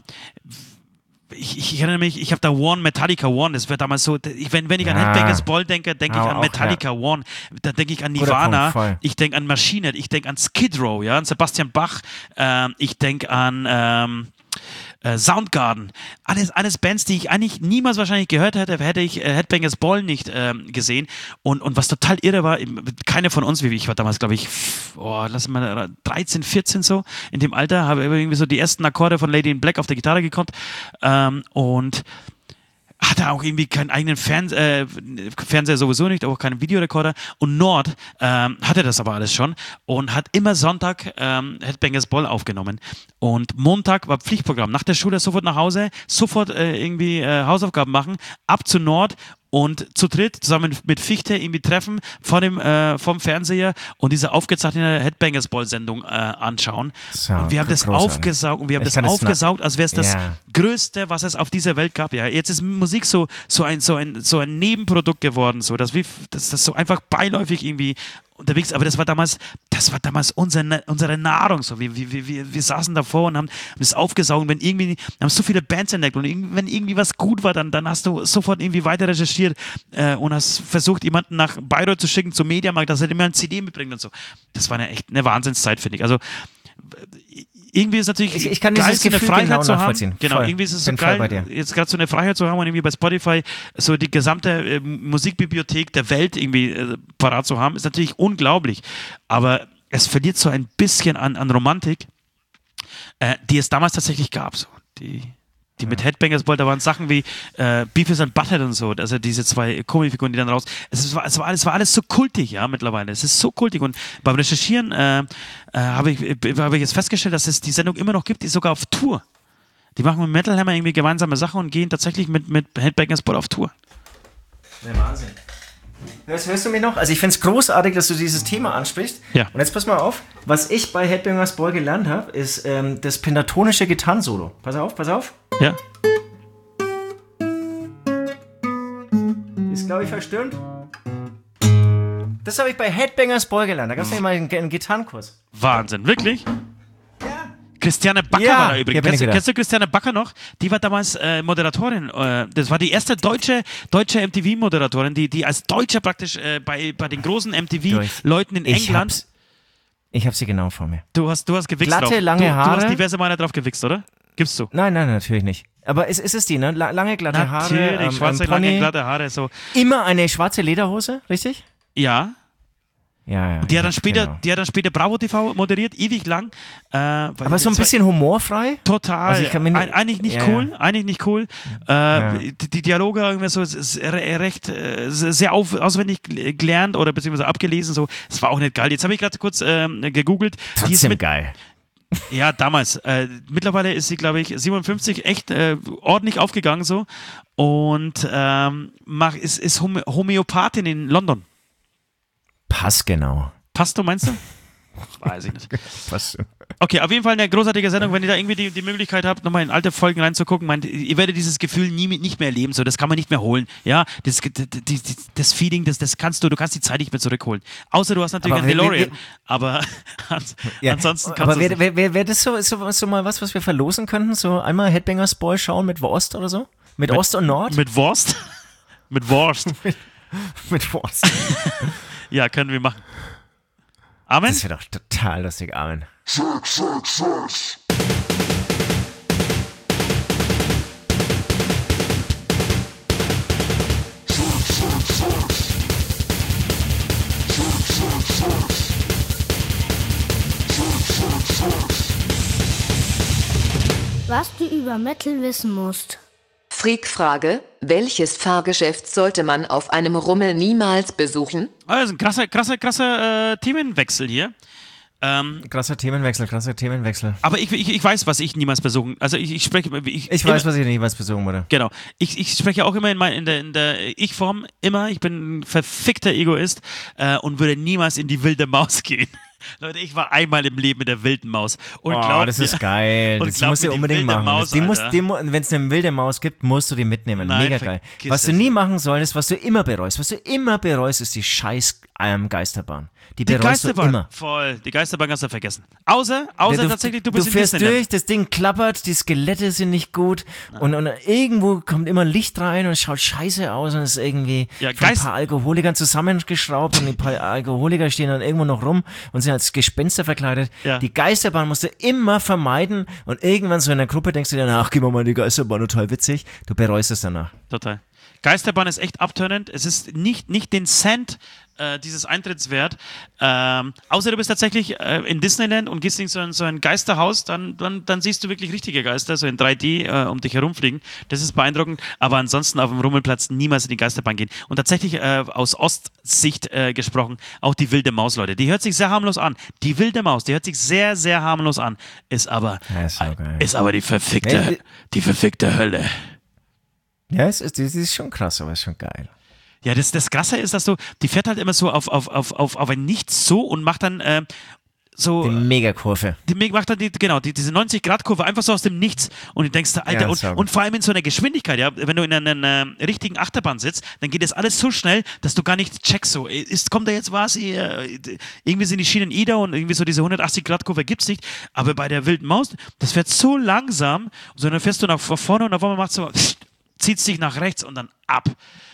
Ich, ich erinnere mich, ich habe da One, Metallica One, das wäre damals so, ich, wenn, wenn ich an
Ah.
Headbangers Ball denke, denke ich
Ah,
an
auch,
Metallica One, da denke ich an
Guter
Nirvana,
Punkt, voll.
ich denke an Maschine, ich denke an Skid Row, ja, an Sebastian Bach, ähm, ich denke an ähm, äh, Soundgarden, alles, alles Bands, die ich eigentlich niemals wahrscheinlich gehört hätte, hätte ich äh, Headbangers Ball nicht ähm, gesehen und, und was total irre war, keine von uns, wie ich war damals, glaube ich, oh, lass mal dreizehn, vierzehn so, in dem Alter, habe irgendwie so die ersten Akkorde von Lady in Black auf der Gitarre gekonnt ähm, und hatte auch irgendwie keinen eigenen Fern äh, Fernseher sowieso nicht, auch keinen Videorekorder. Und Nord ähm, hatte das aber alles schon und hat immer Sonntag ähm, Headbangers Ball aufgenommen. Und Montag war Pflichtprogramm. Nach der Schule sofort nach Hause, sofort äh, irgendwie äh, Hausaufgaben machen, ab zu Nord und zu dritt zusammen mit Fichte irgendwie treffen vor dem, äh, vom Fernseher und diese aufgezeichnete Headbangers Ball Sendung äh, anschauen.
So,
und wir haben das
großartig.
aufgesaugt und wir haben
Ich
das
kann das
aufgesaugt, als wäre es das
Ja.
Größte, was es auf dieser Welt gab. Ja, jetzt ist Musik so, so, ein, so, ein, so ein Nebenprodukt geworden, so, dass wir, dass das so einfach beiläufig irgendwie unterwegs, aber das war damals, das war damals unsere, unsere Nahrung, so, wir, wir, wir, wir saßen davor und haben, haben das aufgesaugt und wenn irgendwie, haben so viele Bands entdeckt und irgendwie, wenn irgendwie was gut war, dann, dann hast du sofort irgendwie weiter recherchiert äh, und hast versucht, jemanden nach Bayreuth zu schicken, zum Mediamarkt, dass er dir mal ein C D mitbringt und so. Das war eine echt eine Wahnsinnszeit, finde ich. Also irgendwie ist natürlich
Ich- ich kann
geil,
dieses
so eine
Gefühl
Freiheit
genau
zu haben.
nachvollziehen.
Genau,
Voll.
irgendwie ist es so
Bin voll bei
geil,
dir.
jetzt gerade so eine Freiheit zu haben und irgendwie bei Spotify so die gesamte äh, Musikbibliothek der Welt irgendwie äh, parat zu haben, ist natürlich unglaublich. Aber es verliert so ein bisschen an, an Romantik, äh, die es damals tatsächlich gab. So. Die, die mit Headbangers Ball, da waren Sachen wie äh, Beavis and Butthead und so, also diese zwei Comicfiguren, die dann raus. Es, ist, es, war, es war alles so kultig, ja, mittlerweile. Es ist so kultig. Und beim Recherchieren äh, äh, habe ich, äh, hab ich jetzt festgestellt, dass es die Sendung immer noch gibt, die ist sogar auf Tour. Die machen mit Metal Hammer irgendwie gemeinsame Sachen und gehen tatsächlich mit, mit Headbangers Ball auf Tour.
Der Wahnsinn. Hörst, hörst du mich noch? Also ich finde es großartig, dass du dieses Thema ansprichst.
Ja.
Und jetzt pass mal auf, was ich bei Headbangers Ball gelernt habe, ist ähm, das pentatonische Gitarrensolo. Pass auf, pass auf.
Ja.
Ist, glaube ich, verstörend. Das habe ich bei Headbangers Ball gelernt. Da gab es nämlich mal einen, einen Gitarrenkurs.
Wahnsinn, wirklich? Christiane Backer
Ja,
war da
hier
übrigens.
bin ich
Kennst, du-
wieder.
kennst du Christiane Backer noch? Die war damals äh, Moderatorin. Äh, das war die erste deutsche, deutsche M T V-Moderatorin, die, die als Deutsche praktisch äh, bei, bei den großen M T V-Leuten in
Ich
England.
hab's, ich hab sie genau vor mir.
Du hast, du hast gewichst
Glatte,
drauf.
lange
du, Du
Haare.
hast diverse Male drauf gewichst, oder? Gibst du?
Nein, nein, natürlich nicht. Aber es ist es die, ne? La- Lange, glatte Haare,
Natürlich,
ähm,
schwarze,
ähm,
lange,
Pony.
glatte Haare. So.
Immer eine schwarze Lederhose, richtig?
Ja.
Ja, ja.
Die hat, dann
ja,
später,
genau.
die hat dann später Bravo T V moderiert, ewig lang. Äh,
Aber so ein bisschen humorfrei?
Total.
Also ich kann mir nicht-
Ein, eigentlich nicht
Ja,
cool.
ja.
Eigentlich nicht cool. Äh,
Ja.
die, die Dialoge irgendwie so es ist re- recht äh, sehr auf, auswendig gelernt oder beziehungsweise abgelesen. So, es war auch nicht geil. Jetzt habe ich gerade kurz ähm, gegoogelt. Die ist
Trotzdem
mit,
geil.
ja, damals. Äh, mittlerweile ist sie, glaube ich, siebenundfünfzig echt äh, ordentlich aufgegangen so und ähm, mach, ist, ist Homö- Homöopathin in London.
Pass genau.
Passt du, meinst du? Weiß ich nicht.
Was?
Okay, auf jeden Fall eine großartige Sendung. Wenn ihr da irgendwie die, die Möglichkeit habt, nochmal in alte Folgen reinzugucken, meint, ihr werdet dieses Gefühl nie nicht mehr erleben. So, das kann man nicht mehr holen. Ja, das, das, das Feeling, das, das kannst du, du kannst die Zeit nicht mehr zurückholen. Außer du hast natürlich
Aber
einen
wir-
DeLorean.
wir-
Aber ans,
Ja.
ansonsten kannst
Aber
du
wäre wär, wär, wär das so, so, so mal was, was wir verlosen könnten? So einmal Headbangers Ball schauen mit Ost oder so? Mit, Ost und Nord?
mit Wurst. mit Wurst.
mit Ost.
Ja, können wir machen. Amen.
Das wäre doch total lustig, Amen.
Was du über Metal wissen musst.
Freak-Frage, welches Fahrgeschäft sollte man auf einem Rummel niemals besuchen?
Also ein krasser, krasser, krasser äh, Themenwechsel hier. Ähm,
Krasser Themenwechsel, krasser Themenwechsel.
aber ich, ich, ich weiß, was ich niemals besuchen. Also ich, ich spreche. Ich,
Ich weiß, was ich niemals besuchen würde.
Genau. Ich, ich spreche auch immer in, mein, in der, in der Ich-Form, immer. Ich bin ein verfickter Egoist äh, und würde niemals in die wilde Maus gehen. Leute, ich war einmal im Leben mit der wilden Maus. Und
Oh,
glaubt
das
mir-
ist geil.
und
Das
glaubt
musst du
mir, die
unbedingt
wilde
machen.
Maus,
Die musst-
Alter.
die mu- Wenn es eine wilde Maus gibt, musst du die mitnehmen.
Nein,
Mega geil.
vergiss
Was du
es.
nie machen solltest, was du immer bereust, was du immer bereust, ist die scheiß ähm, Geisterbahn. Die
Die
bereust du
Geisterbahn.
immer.
Voll. Die Geisterbahn kannst du vergessen. Außer, außer
du,
tatsächlich, du bist
du
in
fährst
Disneyland.
durch, das Ding klappert, die Skelette sind nicht gut und, und irgendwo kommt immer Licht rein und es schaut scheiße aus und es ist irgendwie
Ja,
von ein
Geist-
paar Alkoholikern zusammengeschraubt und die paar Alkoholiker stehen dann irgendwo noch rum und sind als Gespenster verkleidet.
Ja.
Die Geisterbahn musst du immer vermeiden und irgendwann so in der Gruppe denkst du dir, ach, gehen wir mal in die Geisterbahn, total witzig. Du bereust es danach.
Total. Geisterbahn ist echt abturnend. Es ist nicht, nicht den Cent äh, dieses Eintritts wert. Ähm, außer du bist tatsächlich äh, in Disneyland und gehst in so ein, so ein Geisterhaus, dann, dann, dann siehst du wirklich richtige Geister, so in drei D äh, um dich herumfliegen. Das ist beeindruckend. Aber ansonsten auf dem Rummelplatz niemals in die Geisterbahn gehen. Und tatsächlich äh, aus Ostsicht äh, gesprochen, auch die wilde Maus, Leute. Die hört sich sehr harmlos an. Die wilde Maus, die hört sich sehr, sehr harmlos an. Ist aber,
Ja, ist so geil.
ist aber die verfickte,
Nee,
die verfickte Hölle.
Ja, es ist, es ist schon krass, aber es ist schon geil.
Ja, das, das Krasse ist, dass du, die fährt halt immer so auf, auf, auf, auf, auf ein Nichts so und macht dann äh, so,
Die Megakurve.
die macht dann die, genau, die, diese neunzig-Grad-Kurve einfach so aus dem Nichts und du denkst, Alter,
Ja,
und,
sorry.
und vor allem in so einer Geschwindigkeit, ja, wenn du in einer, einer richtigen Achterbahn sitzt, dann geht das alles so schnell, dass du gar nicht checkst, so, ist, kommt da jetzt was, Äh, irgendwie sind die Schienen ida und irgendwie so diese hundertachtzig-Grad-Kurve gibt's nicht, aber bei der wilden Maus, das fährt so langsam, so dann fährst du nach vorne und auf einmal macht so, zieht sich nach rechts und dann ab.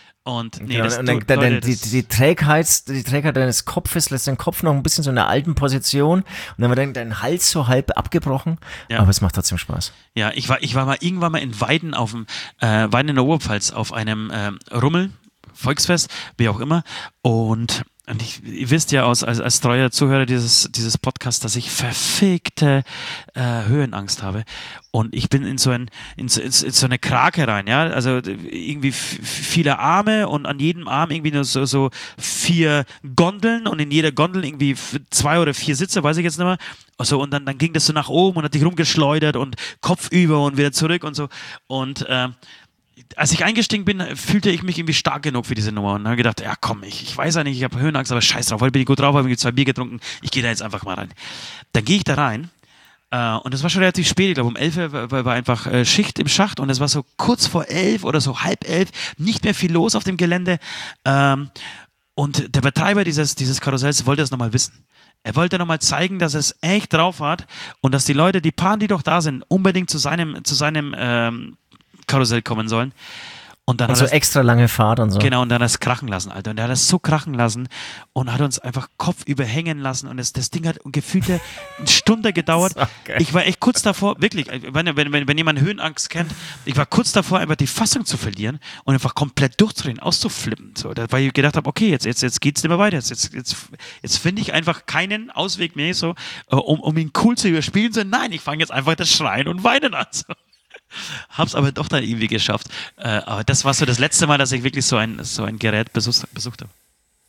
Und nee,
Genau,
das,
und dann,
du-
dann,
Leute,
die,
das-
die, Trägheit, die Trägheit deines Kopfes lässt den Kopf noch ein bisschen so in einer alten Position und dann wird dann dein Hals so halb abgebrochen,
Ja.
aber es macht trotzdem Spaß.
Ja, ich war, ich war mal irgendwann mal in Weiden auf dem, äh, Weiden in der Oberpfalz auf einem ähm, Rummel, Volksfest, wie auch immer. Und, und ich, ihr wisst ja aus, als, als treuer Zuhörer dieses, dieses Podcasts, dass ich verfickte äh, Höhenangst habe. Und ich bin in so, ein, in, so, in so eine Krake rein, ja. Also irgendwie f- viele Arme und an jedem Arm irgendwie nur so, so vier Gondeln und in jeder Gondel irgendwie f- zwei oder vier Sitze, weiß ich jetzt nicht mehr. Also, und dann, dann ging das so nach oben und hat dich rumgeschleudert und Kopf über und wieder zurück und so. Und ähm, als ich eingestiegen bin, fühlte ich mich irgendwie stark genug für diese Nummer und habe gedacht, ja komm, ich, ich weiß ja nicht, ich habe Höhenangst, aber scheiß drauf, heute bin ich gut drauf, habe zwei Bier getrunken, ich gehe da jetzt einfach mal rein. Dann gehe ich da rein äh, und es war schon relativ spät, ich glaube um elf war, war einfach äh, Schicht im Schacht und es war so kurz vor elf oder so halb elf, nicht mehr viel los auf dem Gelände ähm, und der Betreiber dieses, dieses Karussells wollte das nochmal wissen. Er wollte nochmal zeigen, dass es echt drauf hat und dass die Leute, die paar, die doch da sind, unbedingt zu seinem, zu seinem ähm, Karussell kommen sollen. Und dann
Also
hat er
extra lange Fahrt und so.
genau, und dann hat er es krachen lassen, Alter. Und er hat es so krachen lassen und hat uns einfach kopfüber hängen lassen. Und das, das Ding hat gefühlte eine Stunde gedauert.
So geil.
Ich war echt kurz davor, wirklich, wenn, wenn, wenn, wenn jemand Höhenangst kennt, ich war kurz davor, einfach die Fassung zu verlieren und einfach komplett durchzudrehen, auszuflippen. So, da- weil ich gedacht habe, okay, jetzt, jetzt, jetzt geht's nicht mehr weiter. Jetzt, jetzt, jetzt, jetzt finde ich einfach keinen Ausweg mehr, so, äh, um, um ihn cool zu überspielen. So, nein, ich fange jetzt einfach das Schreien und Weinen an. So. Hab's aber doch dann irgendwie geschafft. Äh, aber das war so das letzte Mal, dass ich wirklich so ein, so ein Gerät besucht, besucht habe.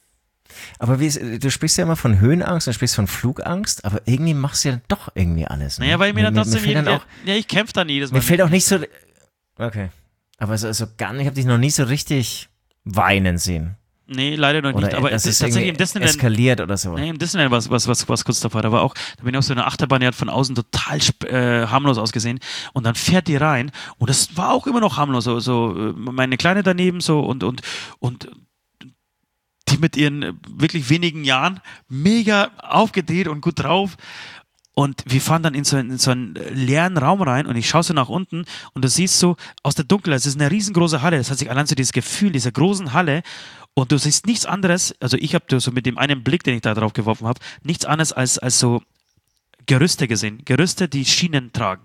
Aber wie ist, du sprichst ja immer von Höhenangst, du sprichst von Flugangst, aber irgendwie machst du ja doch irgendwie alles. Ne?
Naja, weil mir dann trotzdem
fällt dann
irgendwie,
auch,
ja, ich kämpfe dann jedes Mal.
mir fällt auch nicht so, okay, aber so, so gar nicht, ich habe dich noch nie so richtig weinen sehen.
Nee, leider noch
Oder
nicht. Aber
das ist
tatsächlich im
irgendwie
Disneyland.
eskaliert oder so.
Nee, im Disneyland was, was, was, was kurz davor. Da war auch, da bin ich auf so einer Achterbahn, die hat von außen total äh, harmlos ausgesehen. Und dann fährt die rein und das war auch immer noch harmlos. So, so meine Kleine daneben so und, und, und die mit ihren wirklich wenigen Jahren mega aufgedreht und gut drauf. Und wir fahren dann in so, einen, in so einen leeren Raum rein und ich schaue so nach unten und du siehst so aus der Dunkelheit, es ist eine riesengroße Halle, das heißt, allein so dieses Gefühl dieser großen Halle und du siehst nichts anderes, also ich habe so mit dem einen Blick, den ich da drauf geworfen habe, nichts anderes als, als so Gerüste gesehen, Gerüste, die Schienen tragen.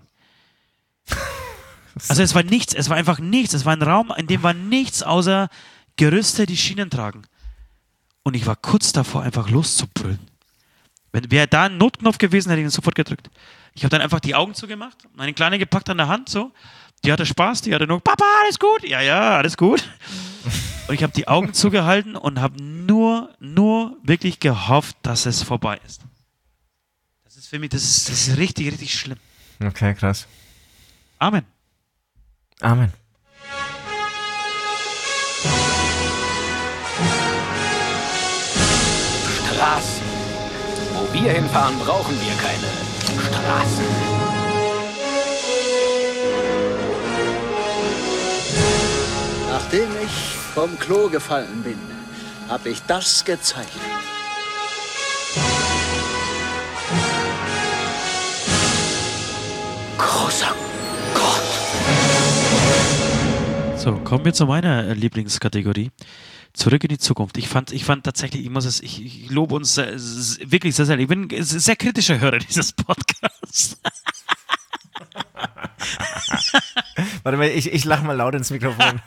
Also es war nichts, es war einfach nichts, es war ein Raum, in dem war nichts außer Gerüste, die Schienen tragen. Und ich war kurz davor, einfach loszubrüllen. Wenn wäre da ein Notknopf gewesen, hätte ich ihn sofort gedrückt. Ich habe dann einfach die Augen zugemacht, meine Kleine gepackt an der Hand, so. Die hatte Spaß, die hatte nur, Papa, alles gut? Ja, ja, alles gut. Und ich habe die Augen zugehalten und habe nur, nur wirklich gehofft, dass es vorbei ist. Das ist für mich, das ist, das ist richtig, richtig schlimm.
Okay, krass.
Amen.
Amen.
Straßen. Wo wir hinfahren, brauchen wir keine Straßen.
Nachdem ich vom Klo gefallen bin, habe ich das gezeigt.
Großer Gott.
So, kommen wir zu meiner Lieblingskategorie. Zurück in die Zukunft. Ich fand, ich fand tatsächlich, ich muss es, ich, ich lobe uns sehr, wirklich sehr, sehr. Ich bin ein sehr kritischer Hörer dieses Podcasts.
Warte mal, ich, ich lach mal laut ins Mikrofon.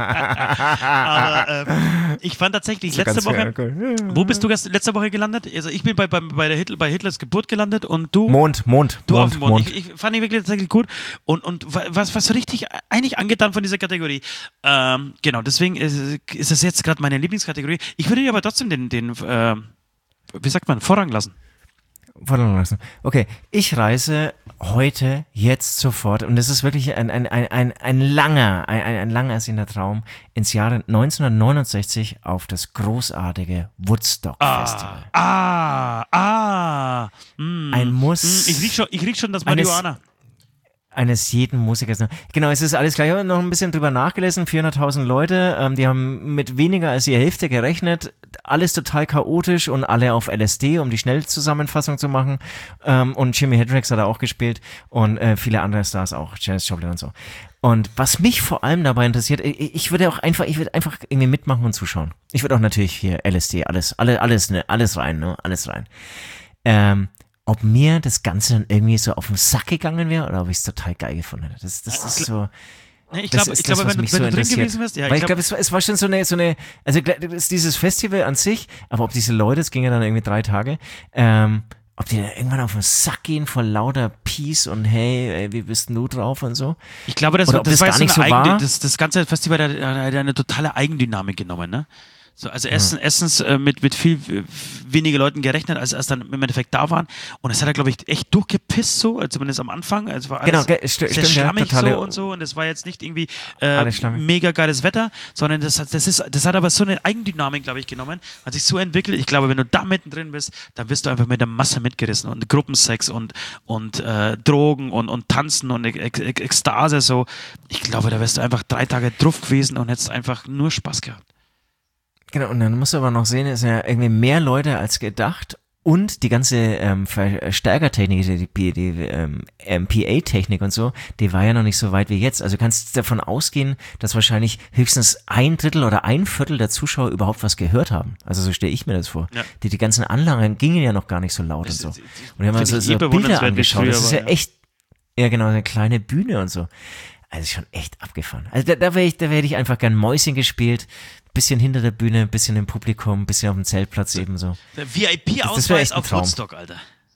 Aber ähm, ich fand tatsächlich
So
letzte Woche,
cool.
wo bist du gest- letzte Woche gelandet? Also ich bin bei, bei, bei, der Hitler, bei Hitlers Geburt gelandet und du...
Mond, Mond,
Du
Mond,
auf dem Mond.
Mond.
Ich, ich fand ihn wirklich tatsächlich gut und, und was, was so richtig eigentlich angetan von dieser Kategorie. Ähm, genau, deswegen ist, ist es jetzt gerade meine Lieblingskategorie. Ich würde dir aber trotzdem den, den äh, wie sagt man, Vorrang lassen.
Vorrang lassen. Okay, ich reise heute, jetzt, sofort, und es ist wirklich ein, ein, ein, ein, ein langer, ein, ein lang ersehnter Traum, ins Jahre neunzehnhundertneunundsechzig auf das großartige Woodstock Festival.
Ah, ah, mm,
Ein Muss.
Mm, ich riech schon, ich riech schon das
eines-
Marihuana.
Eines jeden Musikers. Genau, es ist alles gleich. Ich habe noch ein bisschen drüber nachgelesen. vierhunderttausend Leute, ähm, die haben mit weniger als die Hälfte gerechnet. Alles total chaotisch und alle auf L S D, um die Schnellzusammenfassung zu machen. Ähm, und Jimi Hendrix hat da auch gespielt und äh, viele andere Stars auch, Janis Joplin und so. Und was mich vor allem dabei interessiert, ich, ich würde auch einfach, ich würde einfach irgendwie mitmachen und zuschauen. Ich würde auch natürlich hier L S D, alles, alles, alles, ne, alles rein, ne, alles rein. Ähm, ob mir das Ganze dann irgendwie so auf den Sack gegangen wäre oder ob ich es total geil gefunden hätte. Das, das ist so.
Nee, ich
das
glaube,
ist
ich glaube,
das, was
wenn,
mich
du- wenn
so
du drin
interessiert.
gewesen wärst, ja,
Weil
ich
ich
glaube,
glaube, es, war- es war schon so eine, so eine, also das ist dieses Festival an sich, aber ob diese Leute, es ging ja dann irgendwie drei Tage, ähm, ob die dann irgendwann auf den Sack gehen vor lauter Peace und hey, ey, wie bist denn du drauf und so.
ich glaube, das,
Oder ob
das
das
war
gar
jetzt
nicht
so eine
so
Eigen,
war.
das, das ganze Festival hat, hat eine totale Eigendynamik genommen, ne? So, also erstens, erstens äh, mit, mit viel äh, weniger Leuten gerechnet, als als dann im Endeffekt da waren. Und es hat er, glaube ich, echt durchgepisst so, also zumindest am Anfang. Also es war alles
Genau, ge- sti-
sehr
stimmt, ja,
schlammig
totale-
so und so. Und es war jetzt nicht irgendwie äh,
Alles schlammig.
mega geiles Wetter, sondern das hat, das, ist, das hat aber so eine Eigendynamik, glaube ich, genommen, hat sich so entwickelt. Ich glaube, wenn du da mittendrin bist, dann wirst du einfach mit der Masse mitgerissen und Gruppensex und, und äh, Drogen und, und Tanzen und Ek- Ek- Ekstase so. Ich glaube, da wärst du einfach drei Tage drauf gewesen und hättest einfach nur Spaß gehabt.
Genau, und dann musst du aber noch sehen, es sind ja irgendwie mehr Leute als gedacht und die ganze ähm, Verstärkertechnik, die, die, die ähm, M P A-Technik und so, die war ja noch nicht so weit wie jetzt. Also du kannst davon ausgehen, dass wahrscheinlich höchstens ein Drittel oder ein Viertel der Zuschauer überhaupt was gehört haben. Also so stelle ich mir das vor.
Ja.
Die, die ganzen Anlagen gingen ja noch gar nicht so laut und so. Und wir haben
Finde
uns
ich
so
eh
Bilder
bewundernswert, wie
angeschaut.
früher
Das ist
war,
ja
ja.
echt, ja genau, eine kleine Bühne und so. Also schon echt abgefahren. Also da, da wäre ich, da hätte ich einfach gern Mäuschen gespielt. Bisschen hinter der Bühne, bisschen im Publikum, bisschen auf dem Zeltplatz ebenso.
Der
Das- das wär
V I P-Ausweis
echt ein
auf
Traum.
Woodstock, Alter.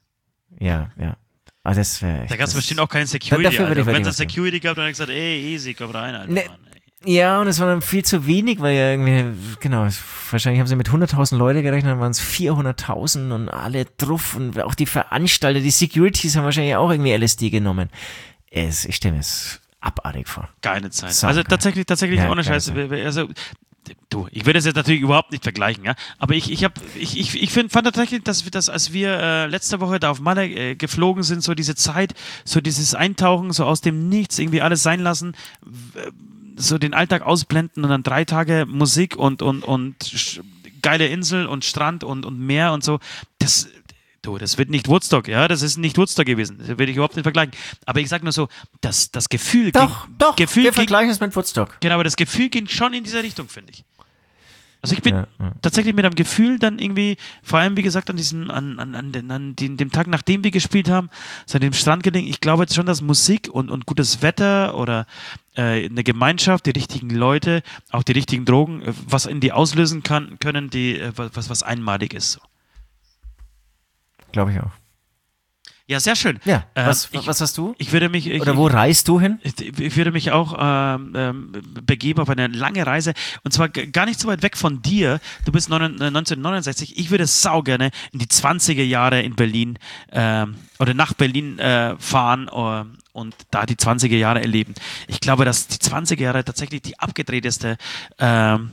Ja, ja. Aber das wäre
Da gab es
das-
bestimmt auch keinen Security,
dafür würde
Alter.
ich
Wenn
wirklich
es
was
Security gab, dann hat er gesagt, ey, easy, komm rein, Alter.
Ne,
Mann, ey.
Ja, und es war dann viel zu wenig, weil ja irgendwie, genau, wahrscheinlich haben sie mit hunderttausend Leute gerechnet, dann waren es vierhunderttausend und alle drauf und auch die Veranstalter, die Securities haben wahrscheinlich auch irgendwie L S D genommen. Es, ich stelle mir es abartig vor.
Geile Zeit.
Sau
also
geil.
tatsächlich, tatsächlich
Ja,
ohne
geile
Scheiß.
Zeit.
Also, du, ich würde das jetzt natürlich überhaupt nicht vergleichen, ja. Aber ich, ich habe, ich, ich, ich find, fand tatsächlich, dass wir das, als wir äh, letzte Woche da auf Malle äh, geflogen sind, so diese Zeit, so dieses Eintauchen, so aus dem Nichts, irgendwie alles sein lassen, w- so den Alltag ausblenden und dann drei Tage Musik und, und, und sch- geile Insel und Strand und, und Meer und so, das. Du, das wird nicht Woodstock, ja, das ist nicht Woodstock gewesen. Das will ich überhaupt nicht vergleichen. Aber ich sag nur so, das, das Gefühl
Doch,
ging,
doch,
Gefühl
wir
ging,
vergleichen es mit Woodstock.
genau, aber das Gefühl ging schon in dieser Richtung, finde ich. Also ich bin
Ja, ja.
tatsächlich mit einem Gefühl dann irgendwie, vor allem wie gesagt an diesem, an, an, an, den, an den, dem Tag, nachdem wir gespielt haben, so an dem Strand gelegen, ich glaube jetzt schon, dass Musik und, und gutes Wetter oder äh, eine Gemeinschaft, die richtigen Leute, auch die richtigen Drogen, äh, was in die auslösen kann, können, die, äh, was, was einmalig ist. So.
Glaube ich auch.
Ja, sehr schön.
Ja,
Ähm,
was,
ich,
was hast du?
ich würde mich, ich,
Oder wo reist du hin?
Ich, ich würde mich auch ähm, ähm, begeben auf eine lange Reise und zwar g- gar nicht so weit weg von dir. Du bist neun- äh, neunzehnhundertneunundsechzig. Ich würde sau gerne in die zwanziger Jahre in Berlin ähm, oder nach Berlin äh, fahren äh, und da die zwanziger Jahre erleben. Ich glaube, dass die zwanziger Jahre tatsächlich die abgedrehteste ähm,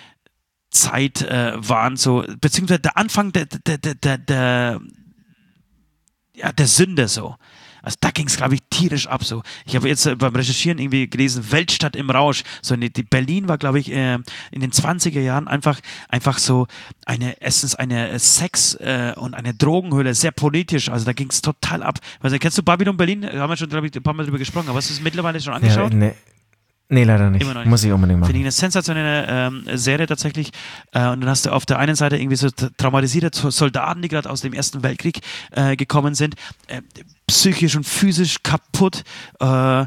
Zeit äh, waren, so, beziehungsweise der Anfang der, der, der, der, der ja, der Sünde so. Also da ging es, glaube ich, tierisch ab so. Ich habe jetzt äh, beim Recherchieren irgendwie gelesen, Weltstadt im Rausch. So eine, die Berlin war, glaube ich, äh, in den zwanziger Jahren einfach, einfach so eine, erstens eine äh, Sex- äh, und eine Drogenhöhle, sehr politisch. Also da ging es total ab. Also, kennst du Babylon Berlin? Da haben wir schon, glaube ich, ein paar Mal drüber gesprochen. Aber hast du es mittlerweile schon angeschaut?
Ja, nee. Nee, leider nicht.
Immer noch nicht.
Muss ich unbedingt
Finde ich
machen.
eine sensationelle ähm, Serie tatsächlich. Äh, und dann hast du auf der einen Seite irgendwie so tra- traumatisierte Soldaten, die gerade aus dem Ersten Weltkrieg äh, gekommen sind, äh, psychisch und physisch kaputt, äh,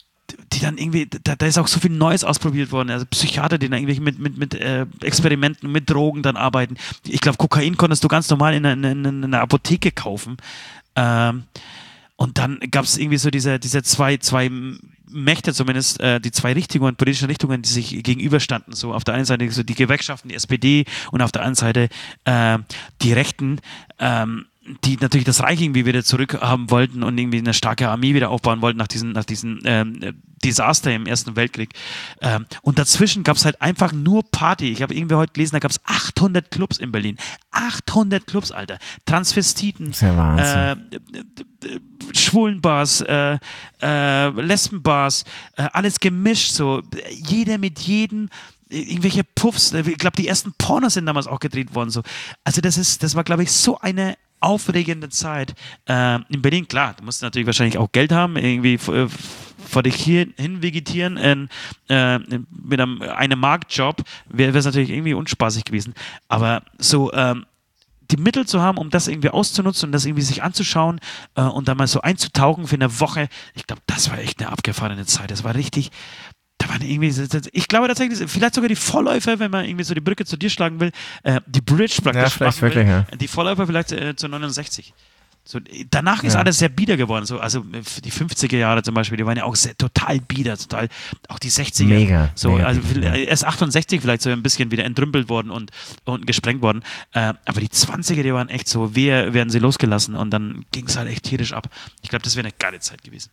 die dann irgendwie, da, da ist auch so viel Neues ausprobiert worden. Also Psychiater, die dann irgendwie mit, mit, mit äh, Experimenten, mit Drogen dann arbeiten. Ich glaube, Kokain konntest du ganz normal in einer, in einer- in einer Apotheke kaufen. Ähm, und dann gab es irgendwie so diese, diese zwei, zwei Mächte zumindest, äh, die zwei Richtungen, politische Richtungen, die sich gegenüberstanden. So auf der einen Seite so die Gewerkschaften, die S P D und auf der anderen Seite äh, die Rechten, ähm, die natürlich das Reich irgendwie wieder zurückhaben wollten und irgendwie eine starke Armee wieder aufbauen wollten nach diesem nach diesen, ähm, Desaster im Ersten Weltkrieg. Ähm, und dazwischen gab es halt einfach nur Party. Ich habe irgendwie heute gelesen, da gab es achthundert Clubs in Berlin. achthundert Clubs, Alter. Transvestiten.
Das ist ja Wahnsinn.
Äh, Schwulenbars, äh, äh, Lesbenbars, äh, alles gemischt, so. Jeder mit jedem, irgendwelche Puffs. Ich glaube, die ersten Pornos sind damals auch gedreht worden, so. Also das ist, das war, glaube ich, so eine aufregende Zeit. Äh, in Berlin, klar, du musst natürlich wahrscheinlich auch Geld haben, irgendwie äh, vor dich hier hin vegetieren, in, äh, mit einem, einem Marktjob wäre es natürlich irgendwie unspaßig gewesen. Aber so, ähm, die Mittel zu haben, um das irgendwie auszunutzen und das irgendwie sich anzuschauen äh, und dann mal so einzutauchen für eine Woche, ich glaube, das war echt eine abgefahrene Zeit. Das war richtig, da waren irgendwie, ich glaube tatsächlich, vielleicht sogar die Vorläufer, wenn man irgendwie so die Brücke zu dir schlagen will, äh, die Bridge praktisch
Ja, vielleicht
machen will,
wirklich, ja.
die Vorläufer vielleicht äh, zu neunundsechzig. So, danach ist
Ja.
alles sehr bieder geworden. So, also die fünfziger Jahre zum Beispiel, die waren ja auch sehr, total bieder, total, auch die sechziger.
Mega,
So,
mega
also
bieder, ja.
erst achtundsechzig vielleicht so ein bisschen wieder entrümpelt worden und, und gesprengt worden. Äh, aber die zwanziger, die waren echt so, wir werden sie losgelassen und dann ging es halt echt tierisch ab. Ich glaube, das wäre eine geile Zeit gewesen.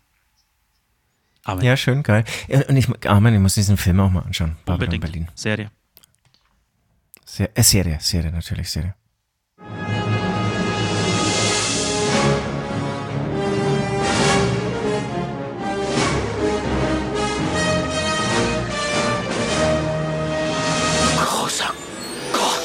Aber
Ja, schön, geil. Ja, und ich, ah, Mann, ich muss diesen Film auch mal anschauen. Babylon
unbedingt.
Berlin.
Serie.
Se äh, Serie, Serie, natürlich, Serie.
Großer Gott.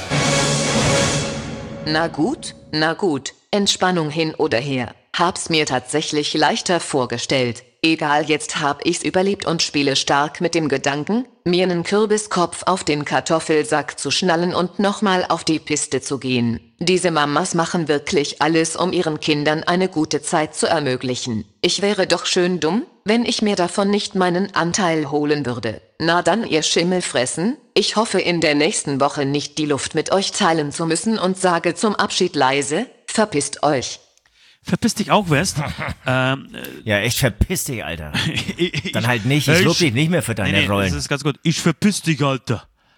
Na gut, na gut, Entspannung hin oder her. Hab's mir tatsächlich leichter vorgestellt. Egal, jetzt hab ich's überlebt und spiele stark mit dem Gedanken, mir nen Kürbiskopf auf den Kartoffelsack zu schnallen und nochmal auf die Piste zu gehen. Diese Mamas machen wirklich alles, um ihren Kindern eine gute Zeit zu ermöglichen. Ich wäre doch schön dumm, wenn ich mir davon nicht meinen Anteil holen würde. Na dann, ihr Schimmelfressen, ich hoffe in der nächsten Woche nicht die Luft mit euch teilen zu müssen und sage zum Abschied leise, verpisst euch.
Verpiss dich auch, West. ähm,
Ja, echt verpiss dich, Alter.
ich,
Dann halt nicht, ich lob dich nicht mehr für deine
nee, nee,
Rollen.
das ist ganz gut. Ich verpiss dich, Alter.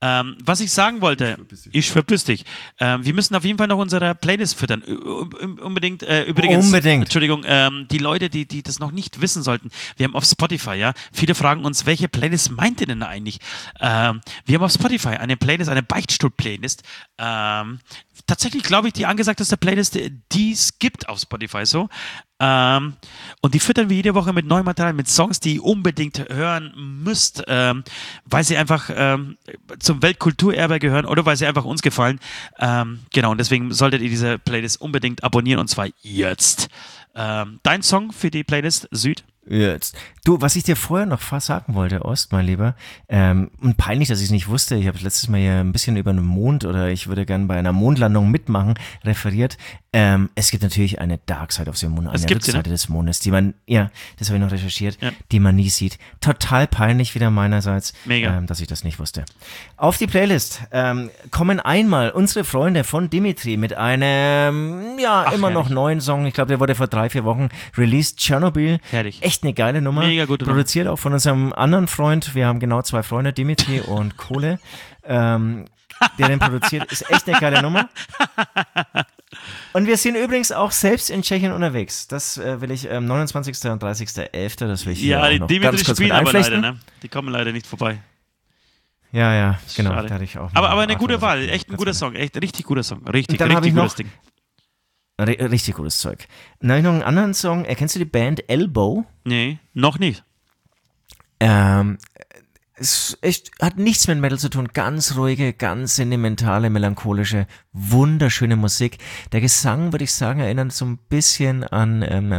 Ähm, was ich sagen wollte, ich verpiss dich. Ähm, wir müssen auf jeden Fall noch unsere Playlist füttern. Unbedingt, äh, übrigens,
Unbedingt.
Entschuldigung, ähm, die Leute, die, die das noch nicht wissen sollten, wir haben auf Spotify, ja, viele fragen uns, welche Playlist meint ihr denn eigentlich? Ähm, wir haben auf Spotify eine Playlist, eine Beichtstuhl-Playlist. Ähm, tatsächlich glaube ich, die angesagteste Playlist, die es gibt auf Spotify so. Ähm, und die füttern wir jede Woche mit neuem Material, mit Songs, die ihr unbedingt hören müsst, ähm, weil sie einfach ähm, zum Weltkulturerbe gehören oder weil sie einfach uns gefallen. Ähm, genau, und deswegen solltet ihr diese Playlist unbedingt abonnieren und zwar jetzt. Ähm, dein Song für die Playlist, Süd?
Jetzt. Du, was ich dir vorher noch fast sagen wollte, Ost, mein Lieber, ähm, und peinlich, dass ich es nicht wusste, ich habe letztes Mal ja ein bisschen über den Mond oder ich würde gerne bei einer Mondlandung mitmachen, referiert. Ähm, es gibt natürlich eine Dark Side of the Moon, eine Rückseite des Mondes, die man, ja, das habe ich noch recherchiert, ja. die man nie sieht. Total peinlich wieder meinerseits,
Mega.
Ähm, dass ich das nicht wusste. Auf die Playlist ähm, kommen einmal unsere Freunde von Dimitri mit einem, ja, Ach, immer herrlich. noch neuen Song. Ich glaube, der wurde vor drei, vier Wochen released. Tschernobyl.
Herrlich.
Echt eine geile Nummer.
Mega gute Nummer.
Produziert auch von unserem anderen Freund. Wir haben genau zwei Freunde, Dimitri und Kohle. Ähm, der den produziert. Ist echt eine geile Nummer. Und wir sind übrigens auch selbst in Tschechien unterwegs. Das äh, will ich ähm, neunundzwanzigsten und dreißigsten elften Das will ich hier
ja,
auch
die
noch
Dimitri
ganz kurz
spielen
mit
aber
einflechten.
leider, ne? Die kommen leider nicht vorbei.
Ja, ja, genau.
Schade.
Da hatte ich auch
aber aber eine
Art
gute
und
Wahl.
Weise.
Echt ein guter Song. Echt richtig guter Song. Richtig,
dann
richtig
ich
gutes
noch,
Ding.
R- richtig gutes Zeug. Dann habe ich noch einen anderen Song. Erkennst du die Band Elbow?
Nee, noch nicht.
Ähm, es echt, hat nichts mit Metal zu tun. Ganz ruhige, ganz sentimentale, melancholische, wunderschöne Musik. Der Gesang, würde ich sagen, erinnert so ein bisschen an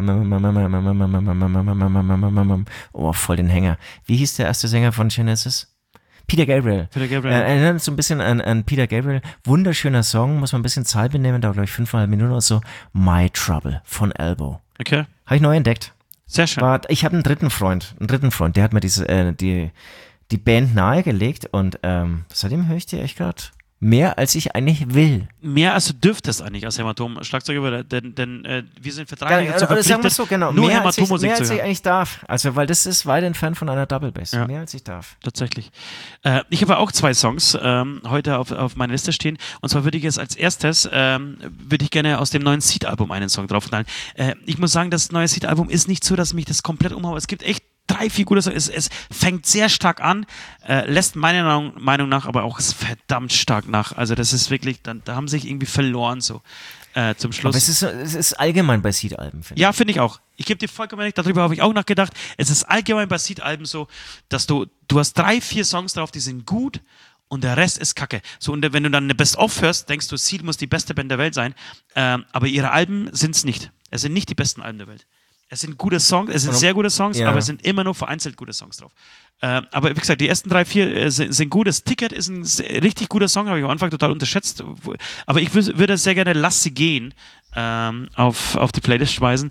oh, voll den Hänger. Wie hieß der erste Sänger von Genesis? Peter Gabriel.
Peter Gabriel.
Äh, erinnert so ein bisschen an, an Peter Gabriel. Wunderschöner Song, muss man ein bisschen Zeit benehmen, dauert glaube ich fünfeinhalb Minuten oder so. My Trouble von Elbow.
Okay.
Habe ich neu entdeckt.
Sehr schön.
War, ich habe einen dritten Freund, einen dritten Freund, der hat mir diese, äh, die, die Band nahegelegt und ähm, seitdem höre ich die echt gerade mehr, als ich eigentlich will.
Mehr als du dürftest eigentlich als Hämatom Schlagzeuger, denn, denn äh, wir sind vertraglich dazu
Sagen wir
verpflichtet,
so, genau.
nur
Mehr als ich,
Hämatom-Musik
mehr
zu
als ich
hören.
eigentlich darf. Also, weil das ist weit entfernt von einer Double Bass.
Ja.
Mehr als ich darf.
Tatsächlich. Äh, ich habe auch zwei Songs ähm, heute auf, auf meiner Liste stehen. Und zwar würde ich jetzt als erstes, ähm, würde ich gerne aus dem neuen Seed-Album einen Song draufknallen. Äh, ich muss sagen, das neue Seed-Album ist nicht so, dass mich das komplett umhaut. Es gibt echt drei, vier gute Songs. Es, es fängt sehr stark an, äh, lässt meiner Meinung nach aber auch verdammt stark nach. Also das ist wirklich, da, da haben sie sich irgendwie verloren so äh, zum Schluss.
Aber es ist, so, es ist allgemein bei Seed-Alben, finde ich.
Ja, finde ich auch. Ich gebe dir vollkommen recht, darüber habe ich auch nachgedacht. Es ist allgemein bei Seed-Alben so, dass du, du hast drei, vier Songs drauf, die sind gut und der Rest ist Kacke. So, und wenn du dann eine Best-of hörst, denkst du, Seed muss die beste Band der Welt sein. Ähm, aber ihre Alben sind es nicht. Es sind nicht die besten Alben der Welt. Es sind gute Songs, es sind sehr gute Songs, ja. aber es sind immer nur vereinzelt gute Songs drauf. Ähm, aber wie gesagt, die ersten drei, vier äh, sind, sind gut. Das Ticket ist ein sehr, richtig guter Song, habe ich am Anfang total unterschätzt. Aber ich wü- würde sehr gerne Lass sie gehen ähm, auf, auf die Playlist schmeißen.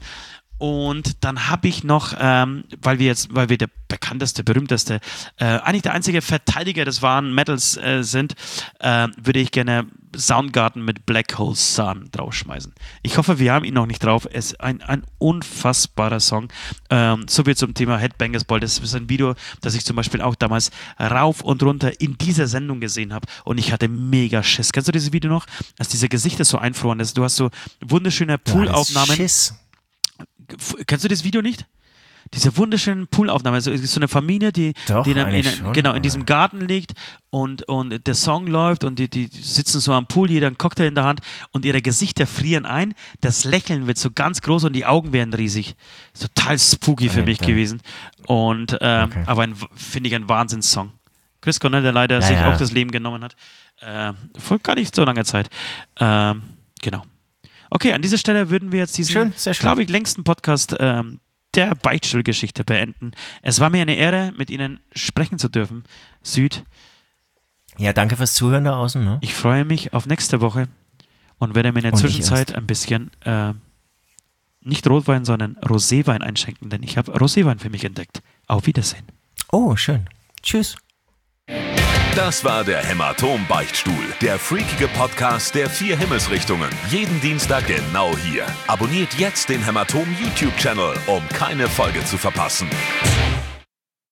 Und dann habe ich noch, ähm, weil wir jetzt, weil wir der bekannteste, berühmteste, äh, eigentlich der einzige Verteidiger des wahren Metals äh, sind, äh, würde ich gerne Soundgarden mit Black Hole Sun draufschmeißen. Ich hoffe, wir haben ihn noch nicht drauf. Es ist ein, ein unfassbarer Song. Ähm, so viel zum Thema Headbangers Ball. Das ist ein Video, das ich zum Beispiel auch damals rauf und runter in dieser Sendung gesehen habe und ich hatte mega Schiss. Kennst du dieses Video noch? Als diese Gesichter so einfroren ist. Du hast so wunderschöne Poolaufnahmen.
Schiss.
Kennst du das Video nicht? Diese wunderschönen Poolaufnahmen. Also es ist so eine Familie, die,
Doch,
die in, einem- in,
eigentlich schon,
genau, in
aber-
diesem Garten liegt und, und der Song läuft und die, die sitzen so am Pool, jeder einen Cocktail in der Hand und ihre Gesichter frieren ein. Das Lächeln wird so ganz groß und die Augen werden riesig. Total spooky für mich
Alter.
gewesen. Und ähm,
Okay.
aber ein, finde ich ein Wahnsinnssong. Chris Cornell, der leider
Ja,
sich
ja.
auch das Leben genommen hat. Äh, vor gar nicht so langer Zeit. Ähm, genau. Okay, an dieser Stelle würden wir jetzt diesen,
Schön, sehr schön.
glaube ich, längsten Podcast ähm, der Beichtstuhlgeschichte beenden. Es war mir eine Ehre, mit Ihnen sprechen zu dürfen. Süd,
Ja, danke fürs Zuhören da außen. Ne?
ich freue mich auf nächste Woche und werde mir in der
Und ich
Zwischenzeit
erst.
ein bisschen äh, nicht Rotwein, sondern Roséwein einschenken, denn ich habe Roséwein für mich entdeckt. Auf Wiedersehen.
Oh, schön. Tschüss.
Das war der Hämatom-Beichtstuhl, der freakige Podcast der vier Himmelsrichtungen. Jeden Dienstag genau hier. Abonniert jetzt den Hämatom-YouTube-Channel, um keine Folge zu verpassen.